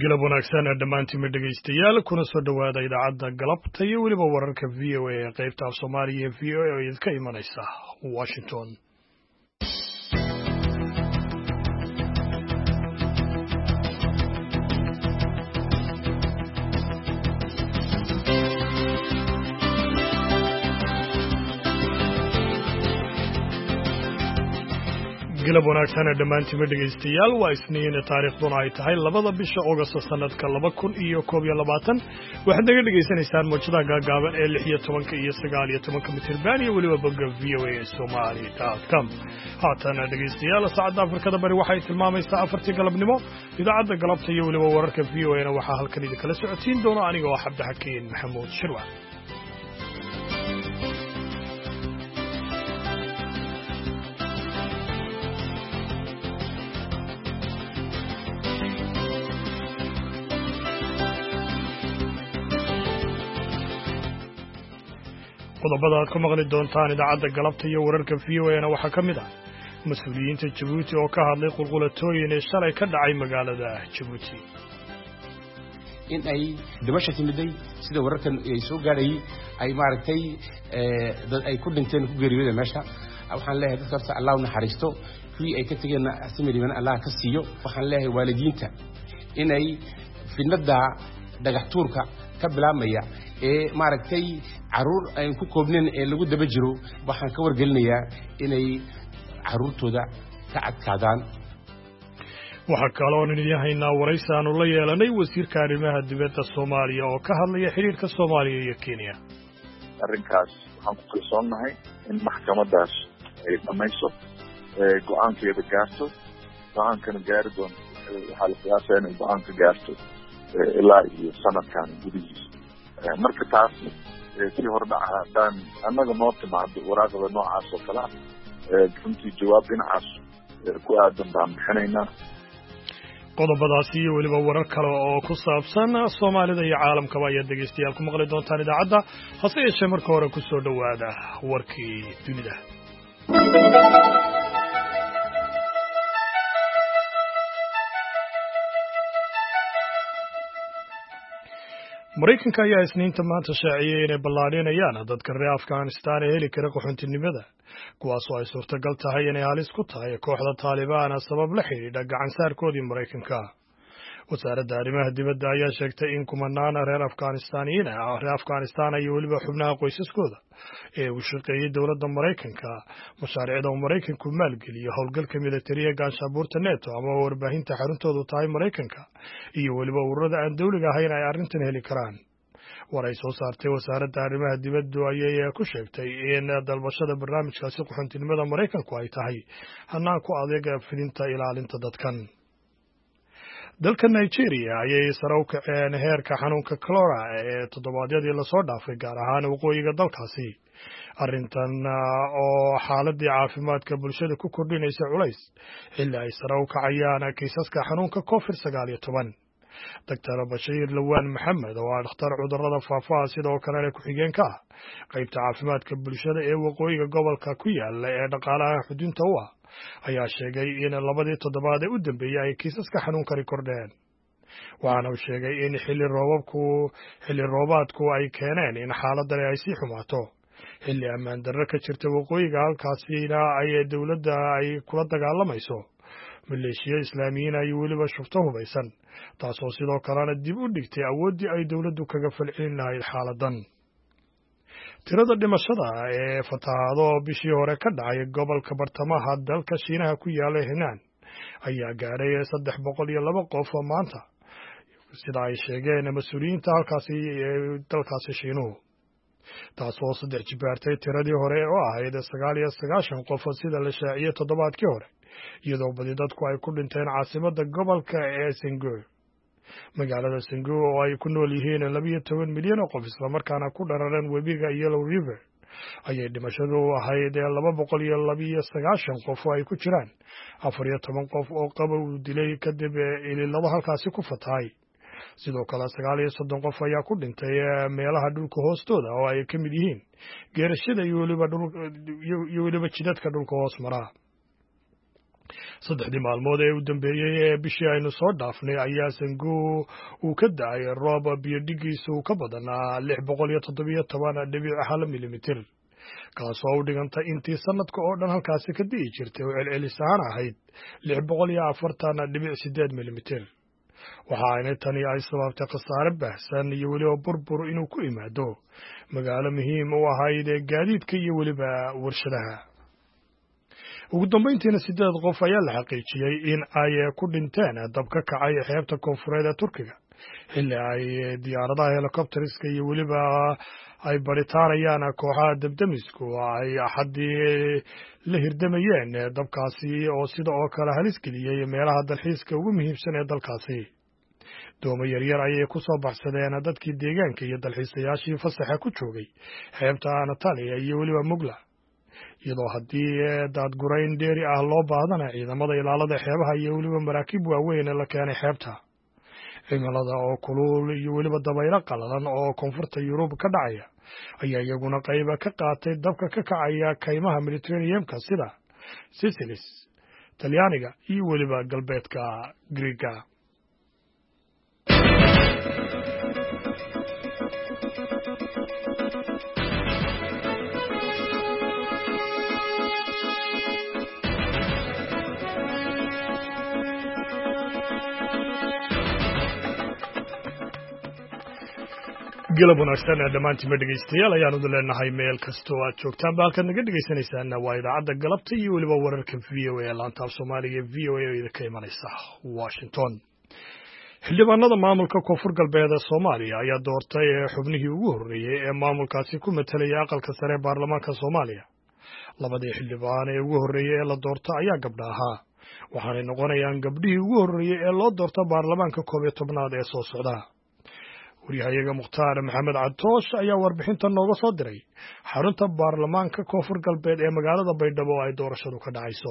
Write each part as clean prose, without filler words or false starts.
galab wanaagsan dhammaantiin dhegaystayaal kuna soo dhowaada idaacadda galabta iyo weliba wararka v o a ee qaybta af soomaaliya v o a oo idinka imanaysa Washington. galab wanaagsan dhammaantiin dhegaystayaal waa isniin taariikhduna ay tahay 2 bisha August sanadka 2021 waxaad naga dhageysanaysaan muujada gaagaaban ee 16 iyo 19 mitir iyo weliba bogga voa.somali.com haatan dhegaystayaal saacada Afrikada bari waxay tilmaamaysaa 4 galabnimo idaacadda galabta iyo weliba wararka VOA-na waxaa halkan idin kala socodsiin doona aniga oo Cabdixakiin Maxamuud Shirwa. qodobada aad ku maqli doontaan idaacadda galabta iyo wararka VOA-na waxaa ka mid ah mas'uuliyiinta Djibouti oo ka hadlay qulqulatooyin ee shalay ka dhacay magaalada Djibouti in ay dhimasho timiday sida wararkan ay soo gaadhay ay maaragtay dad ay ku dhinteen ku geeriyooday meesha waxaan leeyahay dadka Allah u naxariisto kuwii ay ka tageen asmiriman Allah ka siiyo waxaan leeyahay waalidiinta in ay fidnada dhagax tuurka ka bilaabmaya ee maaragtay caruur ay ku koobneen ee lagu daba jiro waxaan ka wargelinayaa inay caruurtooda ka adkaadaan. waxa kale oo idin haynaa waraysi aanu la yeelanay wasiirka arrimaha dibadda Soomaaliya oo ka hadlaya xiriirka Soomaaliya iyo Kenya. arrinkaas waxaan ku kalsoonahay in maxkamadaas ay dhamayso go'aankeeda gaarto go'aankana gaari doonto waxaa la qiyaasaa inay go'aanka gaarto ilaa iyo sanadkan gudihiisa marka taas si hordhaca haddaan annaga noo timaado waraaqada noocaas oo kale runtii jawaab dhinacaas ku aadan baan bixinaynaa. qodobadaasi iyo weliba warar kale oo ku saabsan Soomaalida iyo caalamkaba ayaad dhegaystayaal ku maqli doontaan idaacadda hase yeeshee marka hore ku soo dhowaada warkii dunida. Mareykanka ayaa isniinta maanta shaaciyay inay ballaadhinayaan dadka reer Afghanistan ee heli kara qaxootinimada kuwaas oo ay suurtagal tahay inay halis ku tahay kooxda Taliban sabab la xiriira gacansaarkoodii Mareykanka. wasaaradda arrimaha dibadda ayaa sheegtay in kumanaan reer Afghanistan iyo weliba xubnaha qoysaskooda ee u shaqeeyay dowladda Mareykanka mashaariicda uu Mareykanku maalgeliyo howlgalka militariga gaashabuurta NATO ama warbaahinta xaruntoodu tahay Mareykanka iyo weliba ururada aan dawliga ahayn ay arrintan heli karaan. war ay soo saartay wasaaradda arrimaha dibadda ayay ku sheegtay in dalbashada barnaamijkaasi qaxootinimada Mareykanku ay tahay hanaan ku adeeg fidinta ilaalinta dadkan. dalka Nigeria ayay sare u kaceen heerka xanuunka cholera ee toddobaadyadii la soo dhaafay gaar ahaan waqooyiga dalkaasi arrintan oo xaaladii caafimaadka bulshada ku kordhinaysa culays xilli ay sare u kacayaan kiisaska xanuunka COVID-19. Dr. Bashir Lawan Maxamed oo dhakhtar cudurrada faafa sidoo kale ku xigeenka ah qaybta caafimaadka bulshada ee waqooyiga gobolka ku yaala ee dhaqaalaha xudunta u ah ayaa sheegay in labadii toddobaad ee u dambeeyay ay kiisaska xanuunkani kordheen. waxaana uu sheegay in xilli roobaadku ay keeneen in xaaladani ay sii xumaato xilli ammaan darro ka jirta waqooyiga halkaasina ay dowladda ay kula dagaalamayso maleeshiya islaamiyiin iyo weliba shufto hubaysan taasoo sidoo kalena dib u dhigtay awooddii ay dowladdu kaga falcelin lahayd xaaladan. tirada dhimashada ee fatahaado bishii hore ka dhacay gobolka bartamaha dalka Shiinaha ku yaala Henan ayaa gaaray 302 qof maanta sida ay sheegeen mas'uuliyiinta halkaasi dalkaasi Shiinuhu taasoo 3 jibaartay tiradii hore oo ahayd 99 qof sida la shaaciyay toddobaadkii hore iyadoo badi dadku ay ku dhinteen caasimadda gobolka ee Sengur. magaalada Sengur oo ay ku nool yihiin 12 milyan oo qof isla markaana ku dharareen webiga Yellow River ayay dhimashadu ahayd 229 qof oo ay ku jiraan 14 qof oo qaba uu dilay kadib ilaalada halkaasi ku fatahay. sidoo kale 39 qof ayaa ku dhintay meelaha dhulka hoostooda oo ay ka mid yihiin geerashada iyo weliba jidadka dhulka hoos mara. saddexdii maalmood ee u dambeeyey ee bishii aynu soo dhaafnay ayaa sangu uu ka da'ay roob biyodhigiisa uu ka badanaa 617.1 milimitir kaasoo u dhiganta intii sanadka oo dhan halkaasi ka di'i jirtay oo celcelis ahaan ahayd 640.8 milimitir waxaana tani ay sababtay khasaare baahsan iyo weliba burbur inuu ku yimaado magaalo muhiim u ahayd ee gaadiidka iyo weliba warshadaha ugu dambeyntiina 8 qof ayaa la xaqiijiyey in ay ku dhinteen dab ka kacay xeebta koonfureed ee Turkiga xilli ay diyaaradaha helicopteriska iyo weliba ay baritaanayaan kooxaha dabdamisku ay axadii la hirdamayeen dabkaasi oo sida oo kale halis geliyey meelaha dalxiiska ugu muhiimsan ee dalkaasi doomo yaryar ayay ku soo baxsadeen dadkii deegaanka iyo dalxiisayaashii fasaxa ku joogay xeebta Anatolia iyo weliba Mugla iyadoo haddii daadgurayn dheeri ah loo baahdanaa ciidamada ilaalada xeebaha iyo weliba maraakiib waaweyn la keenay xeebta cimilada oo kulul iyo weliba dabaylo qalalan oo koonfurta Yurub ka dhacaya ayaa iyaguna qayb ka qaatay dabka ka kacaya kaymaha Mediterranean-ka sida Sicily, Talyaaniga iyo weliba galbeedka Greega. galab wanaagsan dhammaantiin dhegeystayaal ayaanu leenahay meel kastoo aad joogtaan baalkaad naga dhegeysaneysaan waa idaacadda galabta iyo weliba wararka VOA ee laanta af Soomaaliga ee VOA oo idinka imanaysa Washington. xildhibaanada maamulka koonfur galbeed ee Soomaaliya ayaa doortay xubnihii ugu horreeyay ee maamulkaasi ku metelaya aqalka sare baarlamaanka Soomaaliya. labadii xildhibaan ee ugu horreeyay ee la doortay ayaa gabdho ahaa waxaanay noqonayaan gabdhihii ugu horreeyay ee loo doorta baarlamaanka 11aad ee soo socda. wariyahayaga Mukhtaar Maxamed Catoosh ayaa warbixintan nooga soo diray xarunta baarlamaanka koonfur galbeed ee magaalada Baydhabo ay doorashadu ka dhacayso.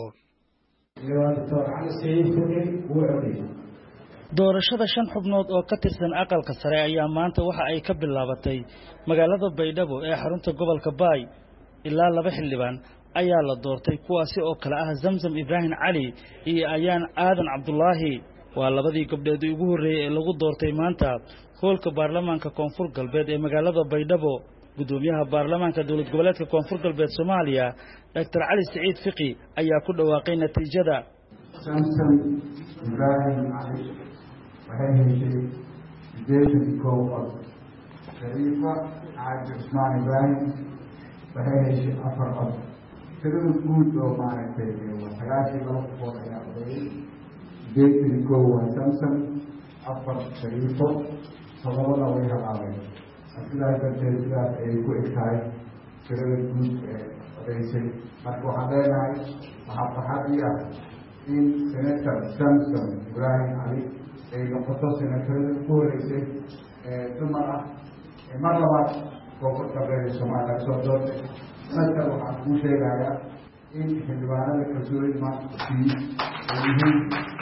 doorashada 5 xubnood oo ka tirsan aqalka sare ayaa maanta waxa ay ka bilaabatay magaalada Baydhabo ee xarunta gobolka Baay. ilaa 2 xildhibaan ayaa la doortay kuwaasi oo kala ah Zamzam Ibrahim Ali iyo Ayaan Aadan Cabdullaahi. waa labadii gabdhood ugu horreeyay ee lagu doortay maanta hoolka baarlamaanka koonfur galbeed ee magaalada Baydhabo. gudoomiyaha baarlamaanka dawlad goboleedka koonfur galbeed Soomaaliya Dr. Ali Saciid Fiqi ayaa ku dhawaaqay natiijada. Zamzam Ibrahim Ali waxay heshay 81 cod. Shariifa Cabdi Usmaan Ibrahim waxay heshay 4 cod. tirada guud oo maaragtay waa 92 qof ayaa codeeyay. 81 waa Zamzam, 4 Shariifo, 7 way halaabeen. sidaas darteed sidaas ay ku egtahay tirada guud ee codeysay. marka waxaan leenahay waxaa farxad ii ah in senator Zamzam Ibrahim Ali ay noqoto senatarada ugu horeysay dumar ah mar labaad koonfur galbeed Soomaaliya soo doortay. sanadkan waxaan kuu sheegayaa in xildhibaanada kalsoonida maanta ay yihiin.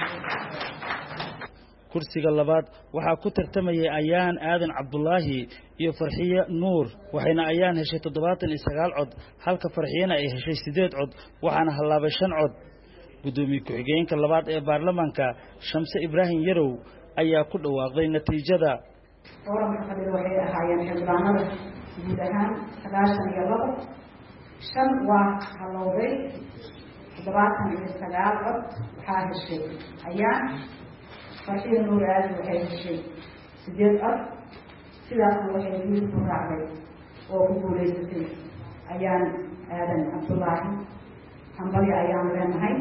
kursiga labaad waxaa ku tartamayay Ayaan Aadan Cabdullaahi iyo Farxiye Nuur waxayna Ayaan heshay 79 cod halka Farxiyena ay heshay 8 cod waxaana halaabay 5 cod. gudoomiye ku-xigeenka labaad ee baarlamaanka Shamse Ibrahim Yarow ayaa ku dhawaaqday natiijada. waxay ahaayeen xildhibaanada guud ahaan 92 shan waa halowday 79 cod waxaa heshay Ayaan. Farxiye Nuur Aadan waxay heshay 8 cod sidaasna waxay guud ku raacday oo ku guuleysatay Ayaan Aadan Cabdullaahi. hambali ayaan leenahay.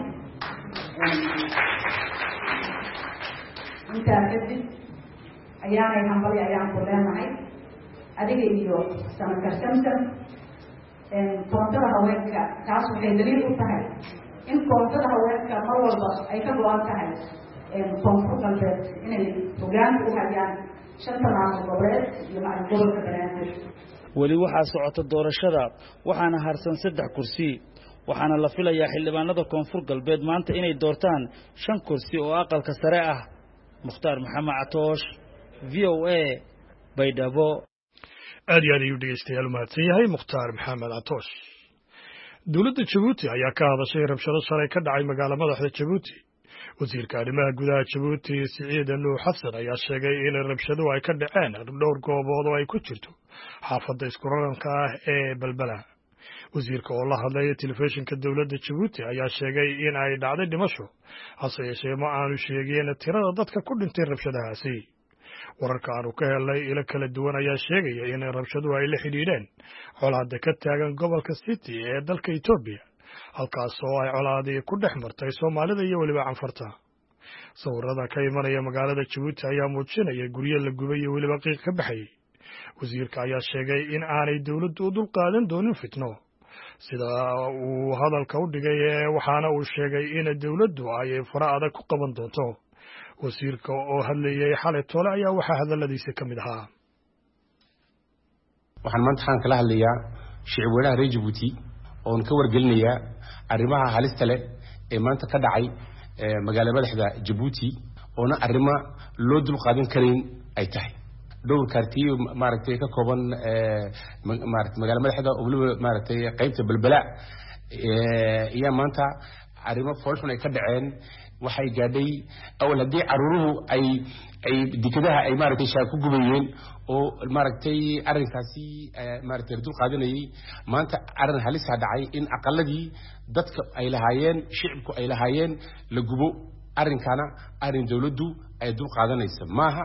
intaa kadib ayaanay hambali ayaan ku leenahay adiga iyo senator Zamzam. koontada haweenka taas waxay daliil u tahay in koontada haweenka mar walba ay ka go-an tahay koonfur galbeed inay hogaanka u hayaan 5 maamul goboleed iyo gobolka Banaadir. weli waxaa socota doorashada waxaana harsan 3 kursi waxaana la filayaa xildhibaanada koonfur galbeed maanta inay doortaan 5 kursi oo aqalka sare ah. Mukhtaar Maxamed Catoosh, VOA, Baydhabo. aad iyo aad ayuu dhegeystayaal u mahadsan yahay Mukhtaar Maxamed Catoosh. dowladda Jabuuti ayaa ka hadashay rabshado shalay ka dhacay magaalada madaxda Jabuuti. wasiirka arrimaha gudaha Jabuuti Siciid Nuux Xasan ayaa sheegay in rabshadu ay ka dhaceen dhowr goobood oo ay ku jirto xaafadda isku raranka ah ee Balbala. wasiirka oo la hadlay telefishinka dowladda Jabuuti ayaa sheegay in ay dhacday dhimasho, hase yeeshee ma aanu sheegin tirada dadka ku dhintay rabshadahaasi. wararka aanu ka helnay ilo kala duwan ayaa sheegaya in rabshadu ay la xidhiidheen colaadda ka taagan gobolka City ee dalka Itoobiya, halkaas oo ay colaadii ku dhex martay Soomaalida iyo weliba Canfarta. sawirada ka imanaya magaalada Jabuuti ayaa muujinaya guryo la gubay iyo weliba qiiq ka baxay. wasiirka ayaa sheegay in aanay dowladdu u dulqaadan doonin fitno, sida uu hadalka u dhigay, waxaana uu sheegay in dowladdu ay fara adag ku qaban doonto. wasiirka oo hadlayay xalay tole ayaa waxaa hadaladiisa ka mid ahaa: waxaan maanta kala hadlayaa shicib weynaha reer Jabuuti oo ka wargelinayaa arrimaha halista leh ee maanta ka dhacay magaalada madaxda Jabuuti, oo arrimo loo dul qaadan karin ay tahay. dhowr kaartiyo maaragtay ka kooban magaalada madaxda oo maaragtay qaybta Balbala iyo maanta arrimo foolxun ay ka dhaceen. waxay gaadhay awal hadii caruuruhu ay dikadaha ay maaragtay shaab ku gubayeen oo maaragtay arrinkaasi maaragtay dul qaadanayay. maanta arrin halis ah dhacay in aqaladii dadka ay lahaayeen, shicibku ay lahaayeen la gubo. arrinkana arrin dawladdu ay dul qaadanayso maaha.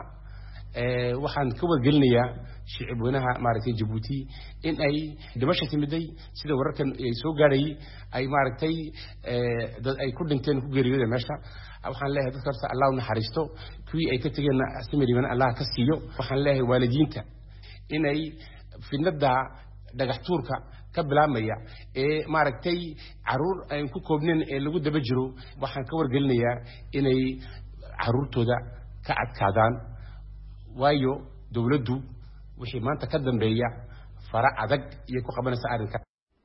waxaan ka wargelinayaa shicib weynaha maaragtay Jabuuti in ay dhimasho timiday sida wararkan ay soo gaadhay ay maaragtay dad ay ku dhinteen ku geeriyooday meesha. waxaan leeyahay dadka horta Allah u naxariisto, kuwii ay ka tageen asmariban Allah ka siiyo. waxaan leeyahay waalidiinta inay fidnada dhagax tuurka ka bilaamaya ee maaragtay caruur ay ku koobneen ee lagu daba jiro, waxaan ka wargelinayaa inay caruurtooda ka adkaadaan, waayo dawladdu wixii maanta ka dambeeya fara adag iyo ku qabanaysa arrinka.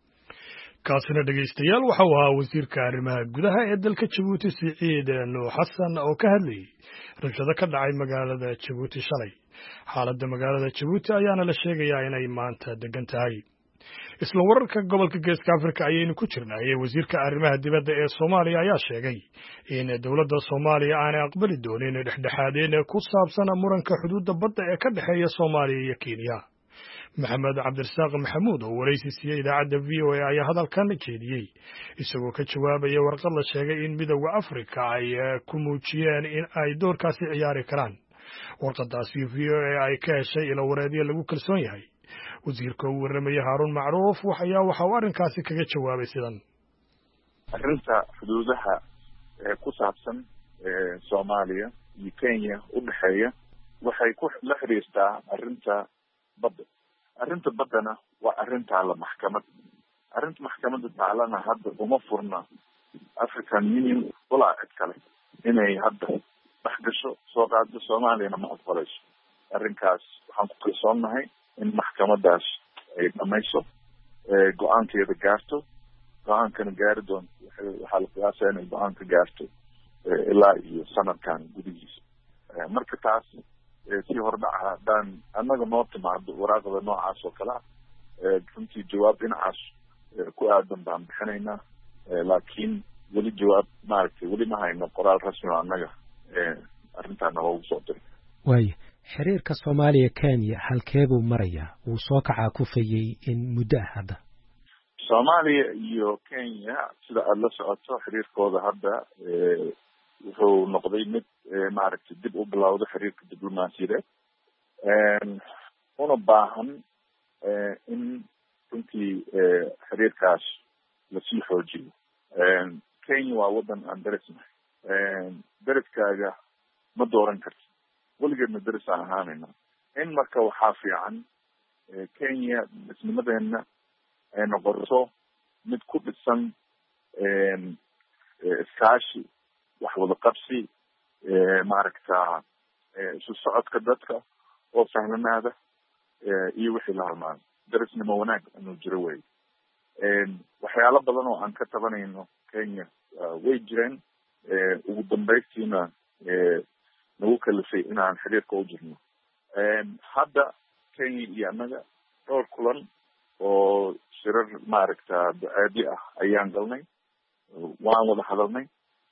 kaasina dhegeystayaal waxa uu ahaa wasiirka arrimaha gudaha ee dalka Jabuuti Siciid Nuux Xasan oo ka hadlayay rabshado ka dhacay magaalada Jabuuti shalay. xaaladda magaalada Jabuuti ayaana la sheegayaa inay maanta degan tahay. isla wararka gobolka Geeska Afrika ayaynu ku jirnay. wasiirka arrimaha dibadda ee Soomaaliya ayaa sheegay in dowladda Soomaaliya aanay aqbali doonin dhexdhexaadin ku saabsan muranka xuduudda badda ee ka dhaxeeya Soomaaliya iyo Kenya. maxamed cabdirasaaq maxamuud oo waraysi siiyay idaacadda VOA ayaa hadalkan jeediyey, isagoo ka jawaabaya warqad la sheegay in midowda Afrika ay ku muujiyeen in ay doorkaasi ciyaari karaan. warqadaasi VOA ay ka heshay ilo wareedyo lagu kalsoon yahay. wasiirka uu warramaya Haarun Macruuf waxa uu arrinkaasi kaga jawaabay sidan: arrinta xuduudaha ku saabsan Soomaaliya iyo Kenya u dhaxeeya waxay ku la xiriirtaa arrinta badda. arrinta baddana waa arrinta la maxkamad. arrinta maxkamadda taalana hadda uma furna African Union walaa cid kale inay hadda dhex gasho soo qaado. Soomaaliyana ma aqbalayso. arrinkaas waxaan ku kalsoonahay in maxkamadaas ay dhamayso, go-aankeeda gaarto. go-aankana gaari doonto waxaa la qiyaasaa inay go-aanka gaarto ilaa iyo sanadkan gudihiisa. marka taas si hordhaca haddaan annaga noo timaado waraaqda noocaas oo kale runtii jawaab dhinacaas ku aadan baan bixinaynaa, laakiin weli jawaab maaragtay weli ma hayno qoraal rasmi oo annaga arrintaana loogu soo diray. waayo xiriirka Soomaaliya Kenya halkee buu marayaa? wuu soo kacaa kufayay in muddo ah hadda. Soomaaliya iyo Kenya sida aad la socoto xiriirkooda hadda wuxuu noqday mid maaragtay dib u bilowday xiriirka diblomaasiyadeed una baahan in runtii xiriirkaas lasii xoojiyo. Kenya waa wadan aan darisnahay. dariskaaga ma dooran karti, weligeedna daris aan ahaanayna. in marka waxaa fiican Kenya isnimadeena ay noqoto mid ku dhisan iskaashi, wax wada qabsi, maaragta isu socodka dadka oo sahlanaada iyo wixii la halmaado. darisnimo wanaag inuu jiro wey. waxyaalo badan oo aan ka tabanayno Kenya way jireen. ugu dambaystiina nagu kalifay inaan xiriirka u jirno. hadda Kenya iyo annaga dhowr kulan oo shirar maaragta ducaadi ah ayaan galnay waan wada hadalnay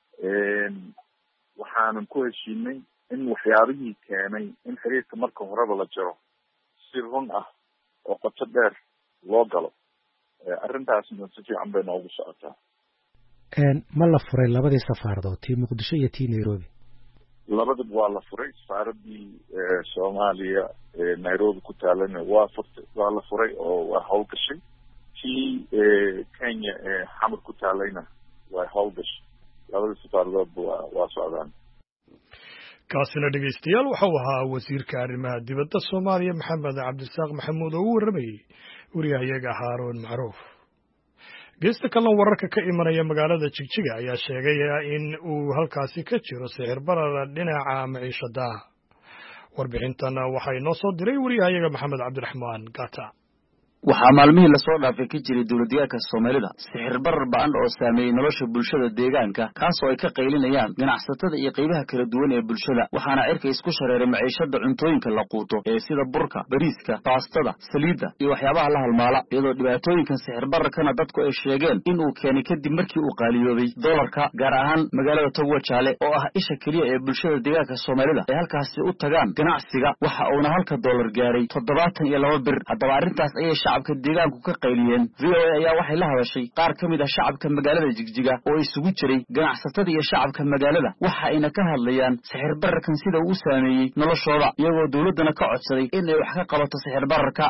waxaanan ku heshiinay in waxyaabihii keenay in xiriirka marka horeba la jiro si run ah oo qoto dheer loo galo arrintaasna si fiican bay noogu socotaa ma la furay labadii safaaradood tii muqdisho iyo tii nairobi labadaba waa la furay safaaradii soomaaliya nairobi ku taalana waa la furay oo waa howlgashay tii kenya xamar ku taalayna waa howlgashay labada safaaradoodba waa socdaan kaasina dhegaystayaal waxau ahaa wasiirka arrimaha dibadda soomaaliya maxamed cabdisaaq maxamuud oo u warramayey wariyahayaga haaruun macruuf geesta kalena wararka ka imanaya magaalada jigjiga ayaa sheegay in uu halkaasi ka jiro sicir barar dhinaca maciishada warbixintan waxaa inoo soo diray wariyahayaga maxamed cabdiraxmaan gata waxaa maalmihii lasoo dhaafay ka jiray dowladdeegaanka Soomaalida sixir barar ba'an oo saameeyay nolosha bulshada deegaanka kaas oo ay ka qaylinayaan ganacsatada iyo qaybaha kala duwan ee bulshada waxaana cirka isku shareeray maciishada cuntooyinka la quuto ee sida burka, bariiska, baastada, saliidda iyo waxyaabaha la halmaala iyadoo dhibaatooyinkan sixir bararkana dadku ay sheegeen in uu keenay kadib markii uu qaaliyoobay dollarka gaar ahaan magaalada Togwajaale oo ah isha kaliya ee bulshada deegaanka Soomaalida ay halkaasi u tagaan ganacsiga waxa uuna halka dollar gaaray 72 bir haddaba arrintaas ayay shacabka deegaanku ka qayliyeen VOA ayaa waxay la hadashay qaar kamid ah shacabka magaalada Jigjiga oo isugu jiray ganacsatada iyo shacabka magaalada waxa ayna ka hadlayaan sixir bararkan sida uu saameeyay noloshooda iyagoo dawladana ka codsaday in ay wax ka qabato sixir bararka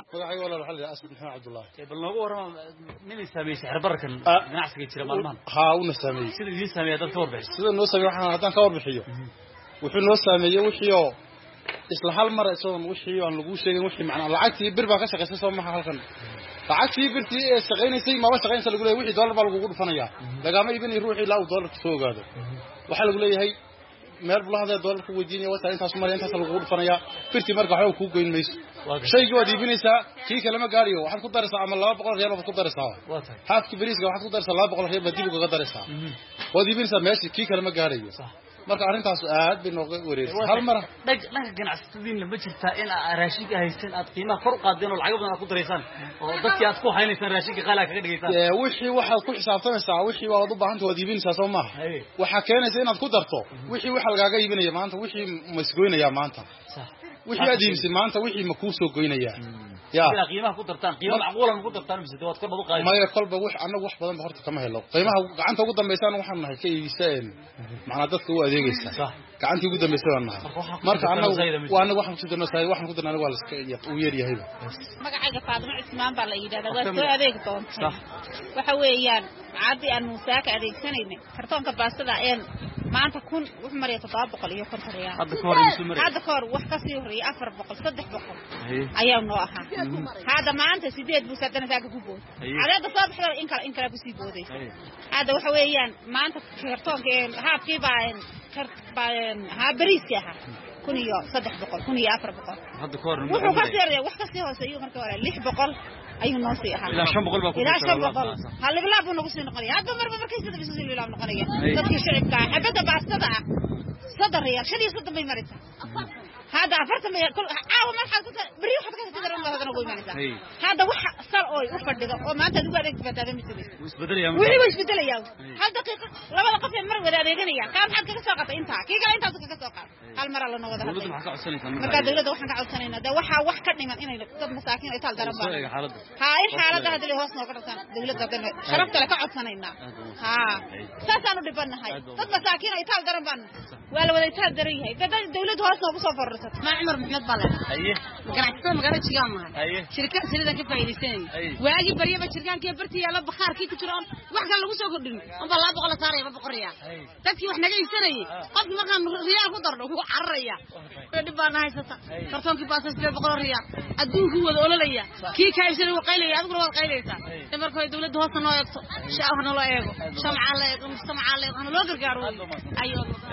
sixir bararkan ganacsiga jira maalmahan una saameeyay sida idin saameeyay dad ka warbixis sida noo saameeyay waxaan haddaan ka warbixiyo wuxuu noo saameeyay wixii isla hal mar isagoon wixii aan lagu sheegin wixii macna lacagtii bir baa ka shaqaysay soo maha halkan lacagtii birtii ee shaqaynaysay ma shaqaynaysa lagu leeyahay wixii dollar baa lagu dhufanaya lagama iibin ruuxii ilaa uu dollarka soo ogaado waxa lagu leeyahay meel bulahada dollarka weydiinaya wata intaas mar intaas lagu dhufanaya birtii marka waxa uu ku goyn mayso shayga waad iibinaysaa kii kale ma gaariyo waxaad ku daraysaa ama 200 real baad ku daraysaa haafki bariiska waxaad ku daraysaa 200 real baad dib uga daraysaa waad iibinaysaa meeshii kii kale ma gaarayo marka arrintaas aad bay nooga wareerisay hal mar dhanka ganacsatadiin lama jirtaa in raashinka haysan aad qiimaha kor u qaadeen oo lacag badan aad ku dareysaan oo dadkii aad ku haynaysaan raashinka qaali kaga dhigaysaan wixii waxaad ku xisaabtamaysaa wixii waad u baahantahay waad iibinaysaa soo maaha waxa keenaysa inaad ku darto wixii waxa lagaaga iibinaya maanta wixii ma isgoynaya maanta wixii aad iibisay maanta wixii ma kuu soo goynaya ila qiimaha ku dartaan qiimo macquul ah ku dartaan mise waad kor u qaadeen ma kolba wax anagu wax badan horta kama helo qiimaha gacanta ugu dambeysana waxaan nahay ka iibiseen macna dadka u adeegaysa gacanta ugu dambeysana waan nahay marka anagu waxaan ku darnaa waxaan ku darnaa waa la iska u yeer yahay magacayga Faadimo Cismaan baa la yiraahdaa waa soo adeeg doontaa waxa weeyaan caadi aan musaaka adeegsanayna kartoonka baastada een maanta kun wax mariya 700 iyo 50 riyaal hadda koor wax ka sii horeeyay 400 300 ayaa noo ahaa hada maanta 8 buu sadana taaga ku bood cadaada soo baxday in kala ku sii booday hada waxa weeyaan maanta kartoonka haafkii baan ha bariiska aha kun iyo 300 kun iyo 400 hadda koor wuxuu ka sii wax ka sii hooseeyo marka hore 600 ayuu noo sii ahaa ilaa 500 baa ku ilaa 500 hal bilaa buu nagu sii noqonaya hadda markay sida bisoo ilaa noqonaya dadkii shacabka xabada baastada ah 3 riyaal 5 bay maraysaa هذا أفرت من كل عاو ما حد بريء حد كذا تدرون هذا نقول ما نسا هذا وح صار أوي وفرد أو ما أنت تقول لك بدل مثلي وش بدل يا هل دقيقة لما لقيت المرة ولا رجلية كم حد كذا ساقط أنت كي قال أنت كذا ساقط هالمرة لنا وده مرة دولة ده وحنا قاعدين ده وح كني من إني طب مساكين يطال دربان هاي الحالة ده اللي هو سنو كرتان دولة ده شرفت لك قاعدين ها ساسانو دبنا هاي طب مساكين يطال دربان ولا يطال دريه ده دولة هو سنو بسافر ما عمر محمد بالله ايه قرعتنا مقالة شيغان ما ايه شركة سيدا كيف فايدين واجي بريبة شركان كيف برتي يلا بخار كي كجران wax kale lagu soo kordhin amba la boqol saaray ba boqoriya dadkii wax naga iibsanay qof ma qan riyaal ku dardo ku carraya dib baan haysata kartoonkii baasas 200 riyaal adduunku wada ololaya kii ka iibsanay waa qaylaya adigu waa qaylaysa markay dawladdu hoos noo eegto shacabna loo eego shamca la eego mujtamaca la eego loo gargaaro ayo hadda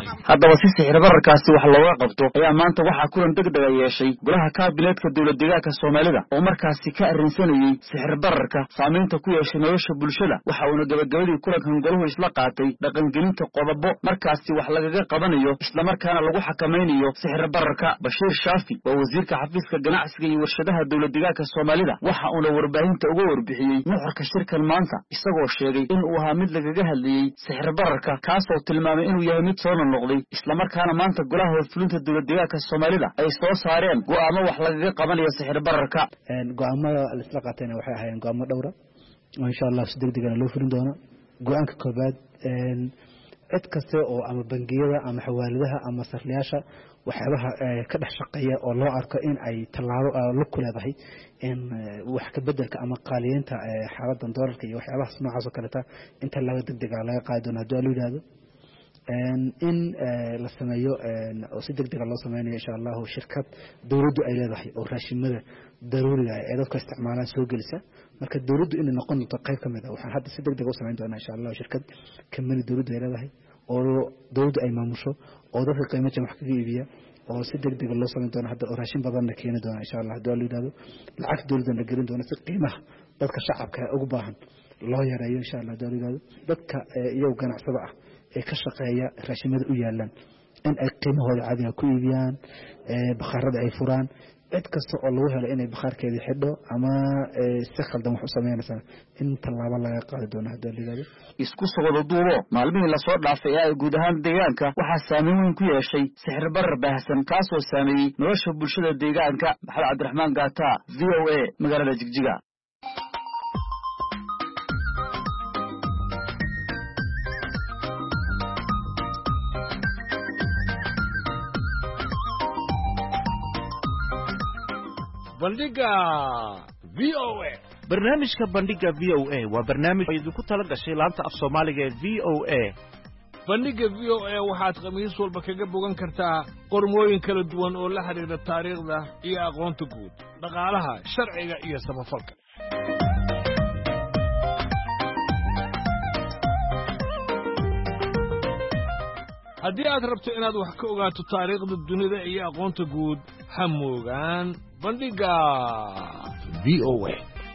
haddaba si sixir bararkaasi wax looga qabto ayaa maanta waxaa kulan degdega yeeshay golaha kaabineedka dowlad deegaanka Soomaalida oo markaasi ka arrinsanayay sixir bararka saamaynta ku yeeshay nolosha bulshada waxa uuna gabagabadii kulankan goluhu isla qaatay dhaqangelinta qodobo markaasi wax lagaga qabanayo isla markaana lagu xakameynayo sixir bararka. Bashiir Shaafi oo wasiirka xafiiska ganacsiga iyo warshadaha dowlad deegaanka Soomaalida waxa uuna warbaahinta uga warbixiyay nuxurka shirkan maanta isagoo sheegay in uu ahaa mid lagaga hadlayay sixir bararka kaasoo tilmaamay inuu yahay mid soo noqday isla markaana maanta golaha howlfulinta dowlad deegaanka Soomaalida ay soo saareen go'aamo wax lagaga qabanayo sixir bararka. go'aamada la isla qaatayna waxay ahaayeen go'aamo dhowr ah oo insha Allah si degdeg ah loo fulin doono. go'aanka koobaad cid kasta oo ama bangiyada ama xawaaladaha ama sarliyaasha waxyaabaha ka dhex shaqeeya oo loo arko in ay tallaabo lug ku leedahay in wax ka bedelka ama qaaliyeynta xaaladdan doolarka iyo waxyaabahaas noocaas oo kale inta laga degdeg ah laga qaadi doono haddii la yiraahdo in la sameeyo oo si degdeg ah loo sameeyo insha Allah shirkad dawladdu ay leedahay oo raashimada daruuriga ah ee dadka isticmaalaan soo gelisa marka dawladdu inay noqon doonto qayb kamid ah waxaan hadda si degdeg ah u sameyn doonaa insha Allah shirkad kamid dawladdu ay leedahay oo dawladdu ay maamusho oo dadka qiimaha wax kaga iibiya oo si degdeg ah loo sameyn doono hadda raashin badan la keeni doona insha Allah haddii la yiraahdo lacag dawladda la gelin doono si qiimaha dadka shacabka ugu baahan loo yareeyo insha Allah haddii la yiraahdo dadka iyagu ganacsada ah ee ka shaqeeya raashimada u yaalan in ay qiimahooda caadiga ku iibiyaan bakhaarada ay furaan cid kasta oo lagu helo inay bakhaarkeedii xidho ama si khaldan wax u sameynaysa in tallaabo laga qaadi doono haddii la yiraahdo. Isku soo wada duubo maalmihii la soo dhaafay ee guud ahaan deegaanka waxaa saameyn weyn ku yeeshay sixir barar baahsan kaasoo saameeyay nolosha bulshada deegaanka. Maxamed Cabdiraxmaan Gaata, VOA, magaalada Jigjiga. bandhiga VOA. barnaamijka bandhiga VOA waa barnaamij idinku tala gashay laanta af Soomaaliga ee VOA. bandhiga VOA waxaad khamiis walba kaga bogan kartaa qormooyin kala duwan oo la xiriira taariikhda iyo aqoonta guud, dhaqaalaha, sharciga iyo samafalka. haddii aad rabto inaad wax ka ogaato taariikhda dunida iyo aqoonta guud ha moogaan bandhiga VOA.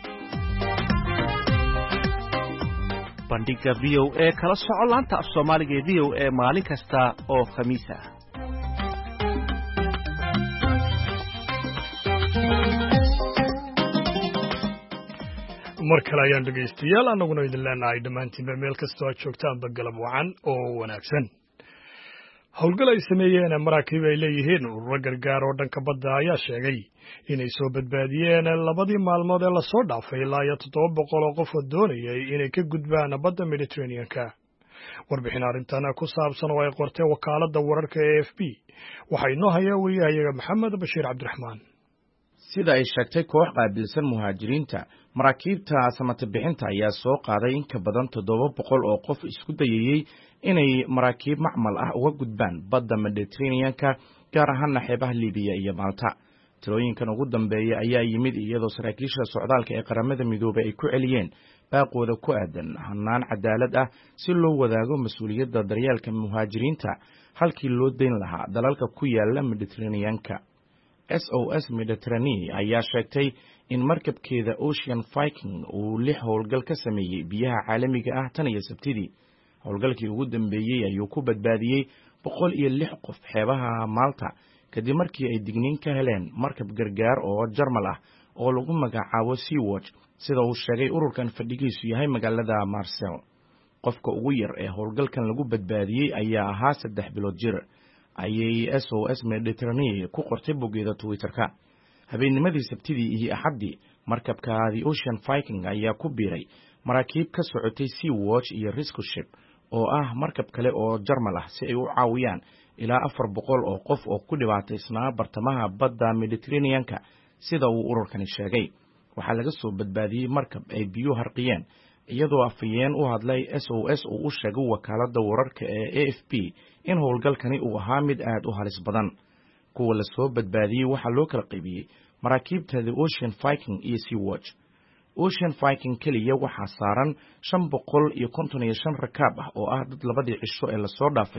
bandhiga VOA kala soco laanta af Soomaaliga ee VOA maalin kasta oo khamiis ah. mar kale ayaan dhegaystayaal annaguna idin leenahay dhammaantiinba meel kastoo aad joogtaanba galab wacan oo wanaagsan. howlgal ay sameeyeen maraakiib ay leeyihiin ururo gargaar oo dhanka badda ayaa sheegay inay soo badbaadiyeen labadii maalmood ee lasoo dhaafay ilaa iyo 700 oo qof oo doonayay inay ka gudbaan badda Mediterranean-ka. warbixin arrintan ku saabsan oo ay qortay wakaaladda wararka ee AFP waxay noo hayaa wariyahayaga Maxamed Bashiir Cabdiraxmaan. sida ay sheegtay koox qaabilsan muhaajiriinta maraakiibta samata bixinta ayaa soo qaaday in ka badan 700 oo qof isku dayayay inay maraakiib macmal ah uga gudbaan badda Mediterranean-ka gaar ahaan xeebaha Liibiya iyo Malta. tirooyinkan ugu dambeeyay ayaa yimid iyadoo saraakiisha socdaalka ee qaramada midoobay ay ku celiyeen baaqooda ku aadan hannaan cadaalad ah si loo wadaago mas'uuliyadda daryeelka muhaajiriinta halkii loo deyn lahaa dalalka ku yaala Mediterranean-ka. SOS Mediterranean ayaa sheegtay in markabkeeda Ocean Viking uu 6 howlgal ka sameeyay biyaha caalamiga ah tan iyo Sabtidii. howlgalkii ugu dambeeyay ayuu ku badbaadiyay 106 qof xeebaha Malta kadib markii ay digniin ka heleen markab gargaar oo Jarmal ah oo lagu magacaabo Sea-Watch sida uu sheegay ururkan fadhigiisu yahay magaalada Marseille. qofka ugu yar ee howlgalkan lagu badbaadiyay ayaa ahaa 3 bilood jir ayay SOS Mediterranean ku qortay boggeeda Twitter-ka. habeennimadii Sabtidii iyo Axaddii markabka Ocean Viking ayaa ku biiray maraakiib ka socotay Sea-Watch iyo Rescue Ship oo ah markab kale oo Jarmal ah si ay u caawiyaan ilaa 400 oo qof oo ku dhibaataysnaa bartamaha badda Mediterranean-ka sida uu ururkani sheegay. waxaa laga soo badbaadiyay markab ay biyo harqiyeen iyadoo afayeen u hadlay SOS uu u sheegay wakaaladda wararka ee AFP in howlgalkani uu ahaa mid aad u halis badan. kuwa la soo badbaadiyay waxaa loo kala qaybiyay maraakiibta Ocean Viking iyo Sea-Watch. Ocean Viking kaliya waxaa saaran 555 rakaab ah oo ah dad labadii cisho ee la soo dhaafay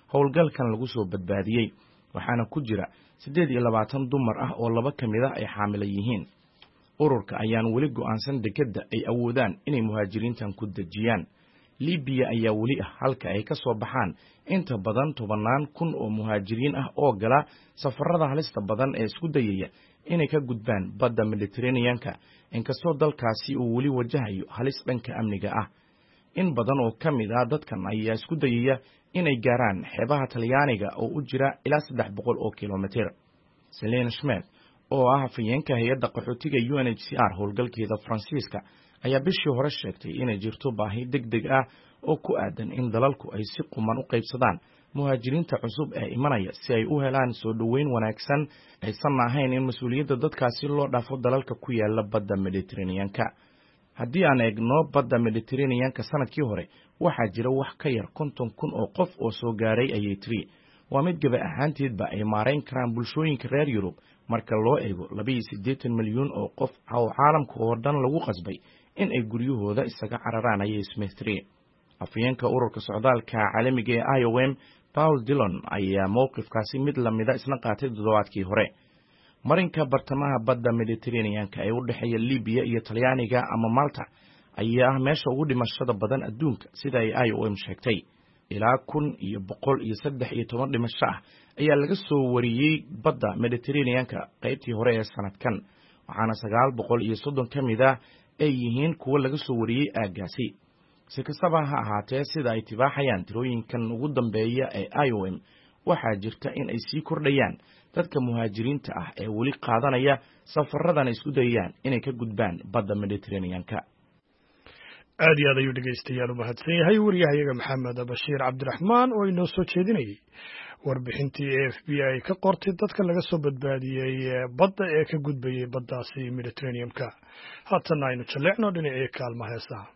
howlgalkan lagu soo badbaadiyey waxaana ku jira 28 dumar ah oo 2 ka mid ah ay xaamilo yihiin ururka ayaan weli go'aansan dekedda ay awoodaan inay muhaajiriintan ku dejiyaan Libiya ayaa weli ah halka ay ka soo baxaan inta badan 10,000 oo muhaajiriin ah oo gala safarada halista badan ee isku dayaya inay ka gudbaan badda Mediterranean-ka inkastoo dalkaasi uu weli wajahayo halis dhanka amniga ah in badan oo ka mid ah dadkan ayaa isku dayaya inay gaaraan xeebaha Talyaaniga oo u jira ilaa 300 oo kiiloomitir Selena Schmidt oo ah hafayeenka hay'adda qaxootiga UNHCR howlgalkeeda Faransiiska ayaa bishii hore sheegtay inay jirto baahi degdeg ah oo ku aadan in dalalku ay si quman u qaybsadaan muhaajiriinta cusub ee imanaya si ay u helaan soo dhaweyn wanaagsan aysan ahayn in mas'uuliyadda dadkaasi loo dhaafo dalalka ku yaala badda Mediterranean-ka haddii aan eegno badda Mediterranean-ka sanadkii hore waxaa jira wax ka yar 50,000 oo qof oo soo gaaray ayay tiri waa mid gaba ahaanteedba ay maareyn karaan bulshooyinka reer Yurub marka loo eego 82 milyan oo qof oo caalamka oo dhan lagu qasbay in ay guryahooda isaga cararaan ayay Smith-3 afyeenka ururka socdaalka caalamiga ee IOM Paul Dillon ayaa mowqifkaasi mid lamida isna qaatay toddobaadkii hore marinka bartamaha badda Mediterranean-ka ee u dhaxeeya Libiya iyo Talyaaniga ama Malta ayaa meesha ugu dhimashada badan adduunka sida ay IOM sheegtay ilaa 1,113 dhimasho ah ayaa laga soo wariyay badda Mediterranean-ka qaybtii hore ee sanadkan waxaana 930 ka mid ah ay yihiin kuwa laga soo wariyay aagaasi si kastaba ha ahaatee sida ay tibaaxayaan tirooyinkan ugu dambeeya ee IOM waxaa jirta in ay sii kordhayaan dadka muhaajiriinta ah ee weli qaadanaya safaradan isku dayayaan inay ka gudbaan badda Mediterranean-ka aad iyo aad ayuu dhegaystayaal u mahadsan yahay wariyahayaga maxamed bashiir cabdiraxmaan oo inoo soo jeedinayay warbixintii FBI ka qortay dadka laga soo badbaadiyey badda ee ka gudbayay baddaasi Mediterranean-ka haddana aynu jaleecno dhinacii kaalmaha heesaha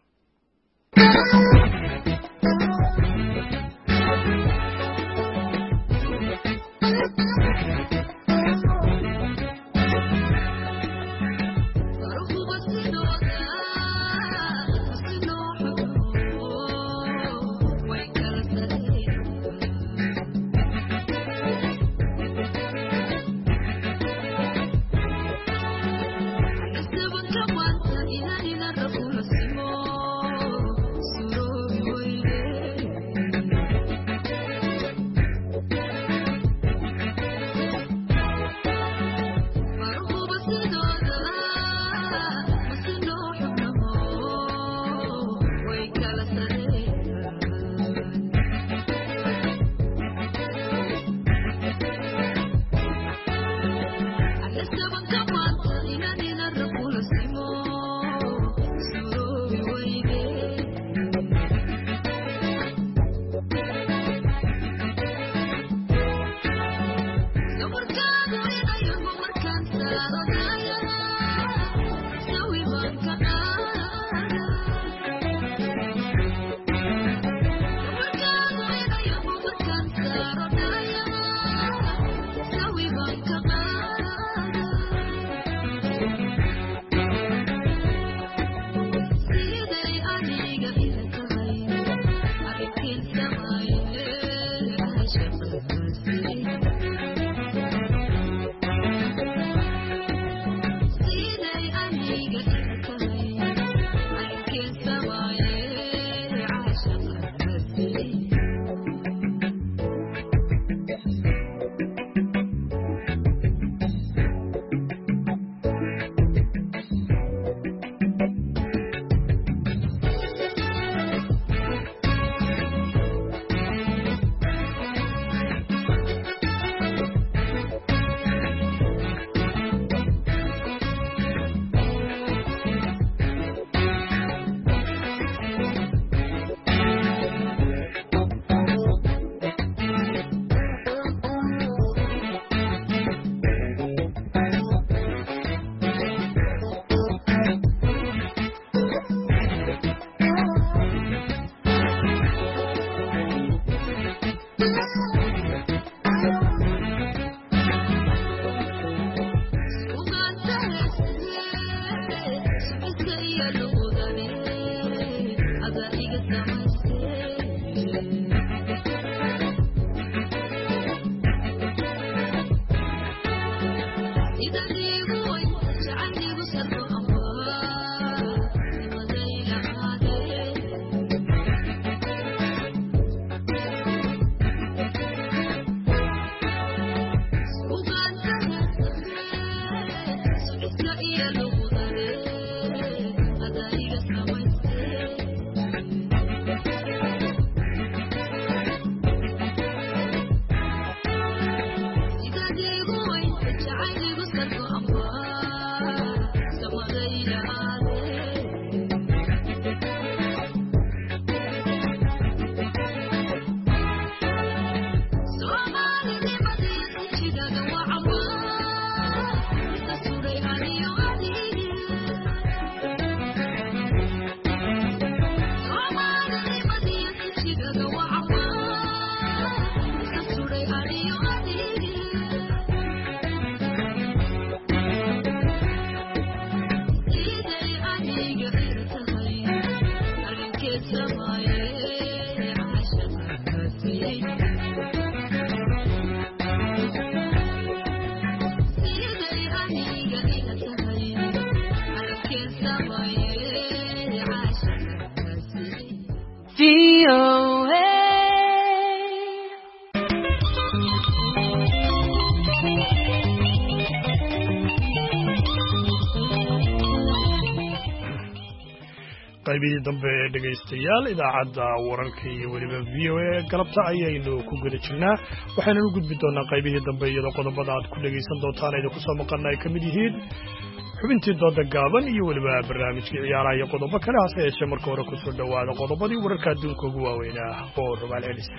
qaybihii dambe ee dhegaystayaal idaacadda wararka iyo weliba VOA galabta ayaynu ku guda jirnaa waxaynu u gudbi doonaa qaybihii dambe iyadoo qodobada aad ku dhagaysan doontaan aynu ku soo maqana ay ka mid yihiin xubintii dooda gaaban iyo weliba barnaamijkii ciyaaraha iyo qodobo kale hase yeeshee marka hore kusoo dhowaada qodobadii wararka adduunka ugu waaweynaa oo rogaal celis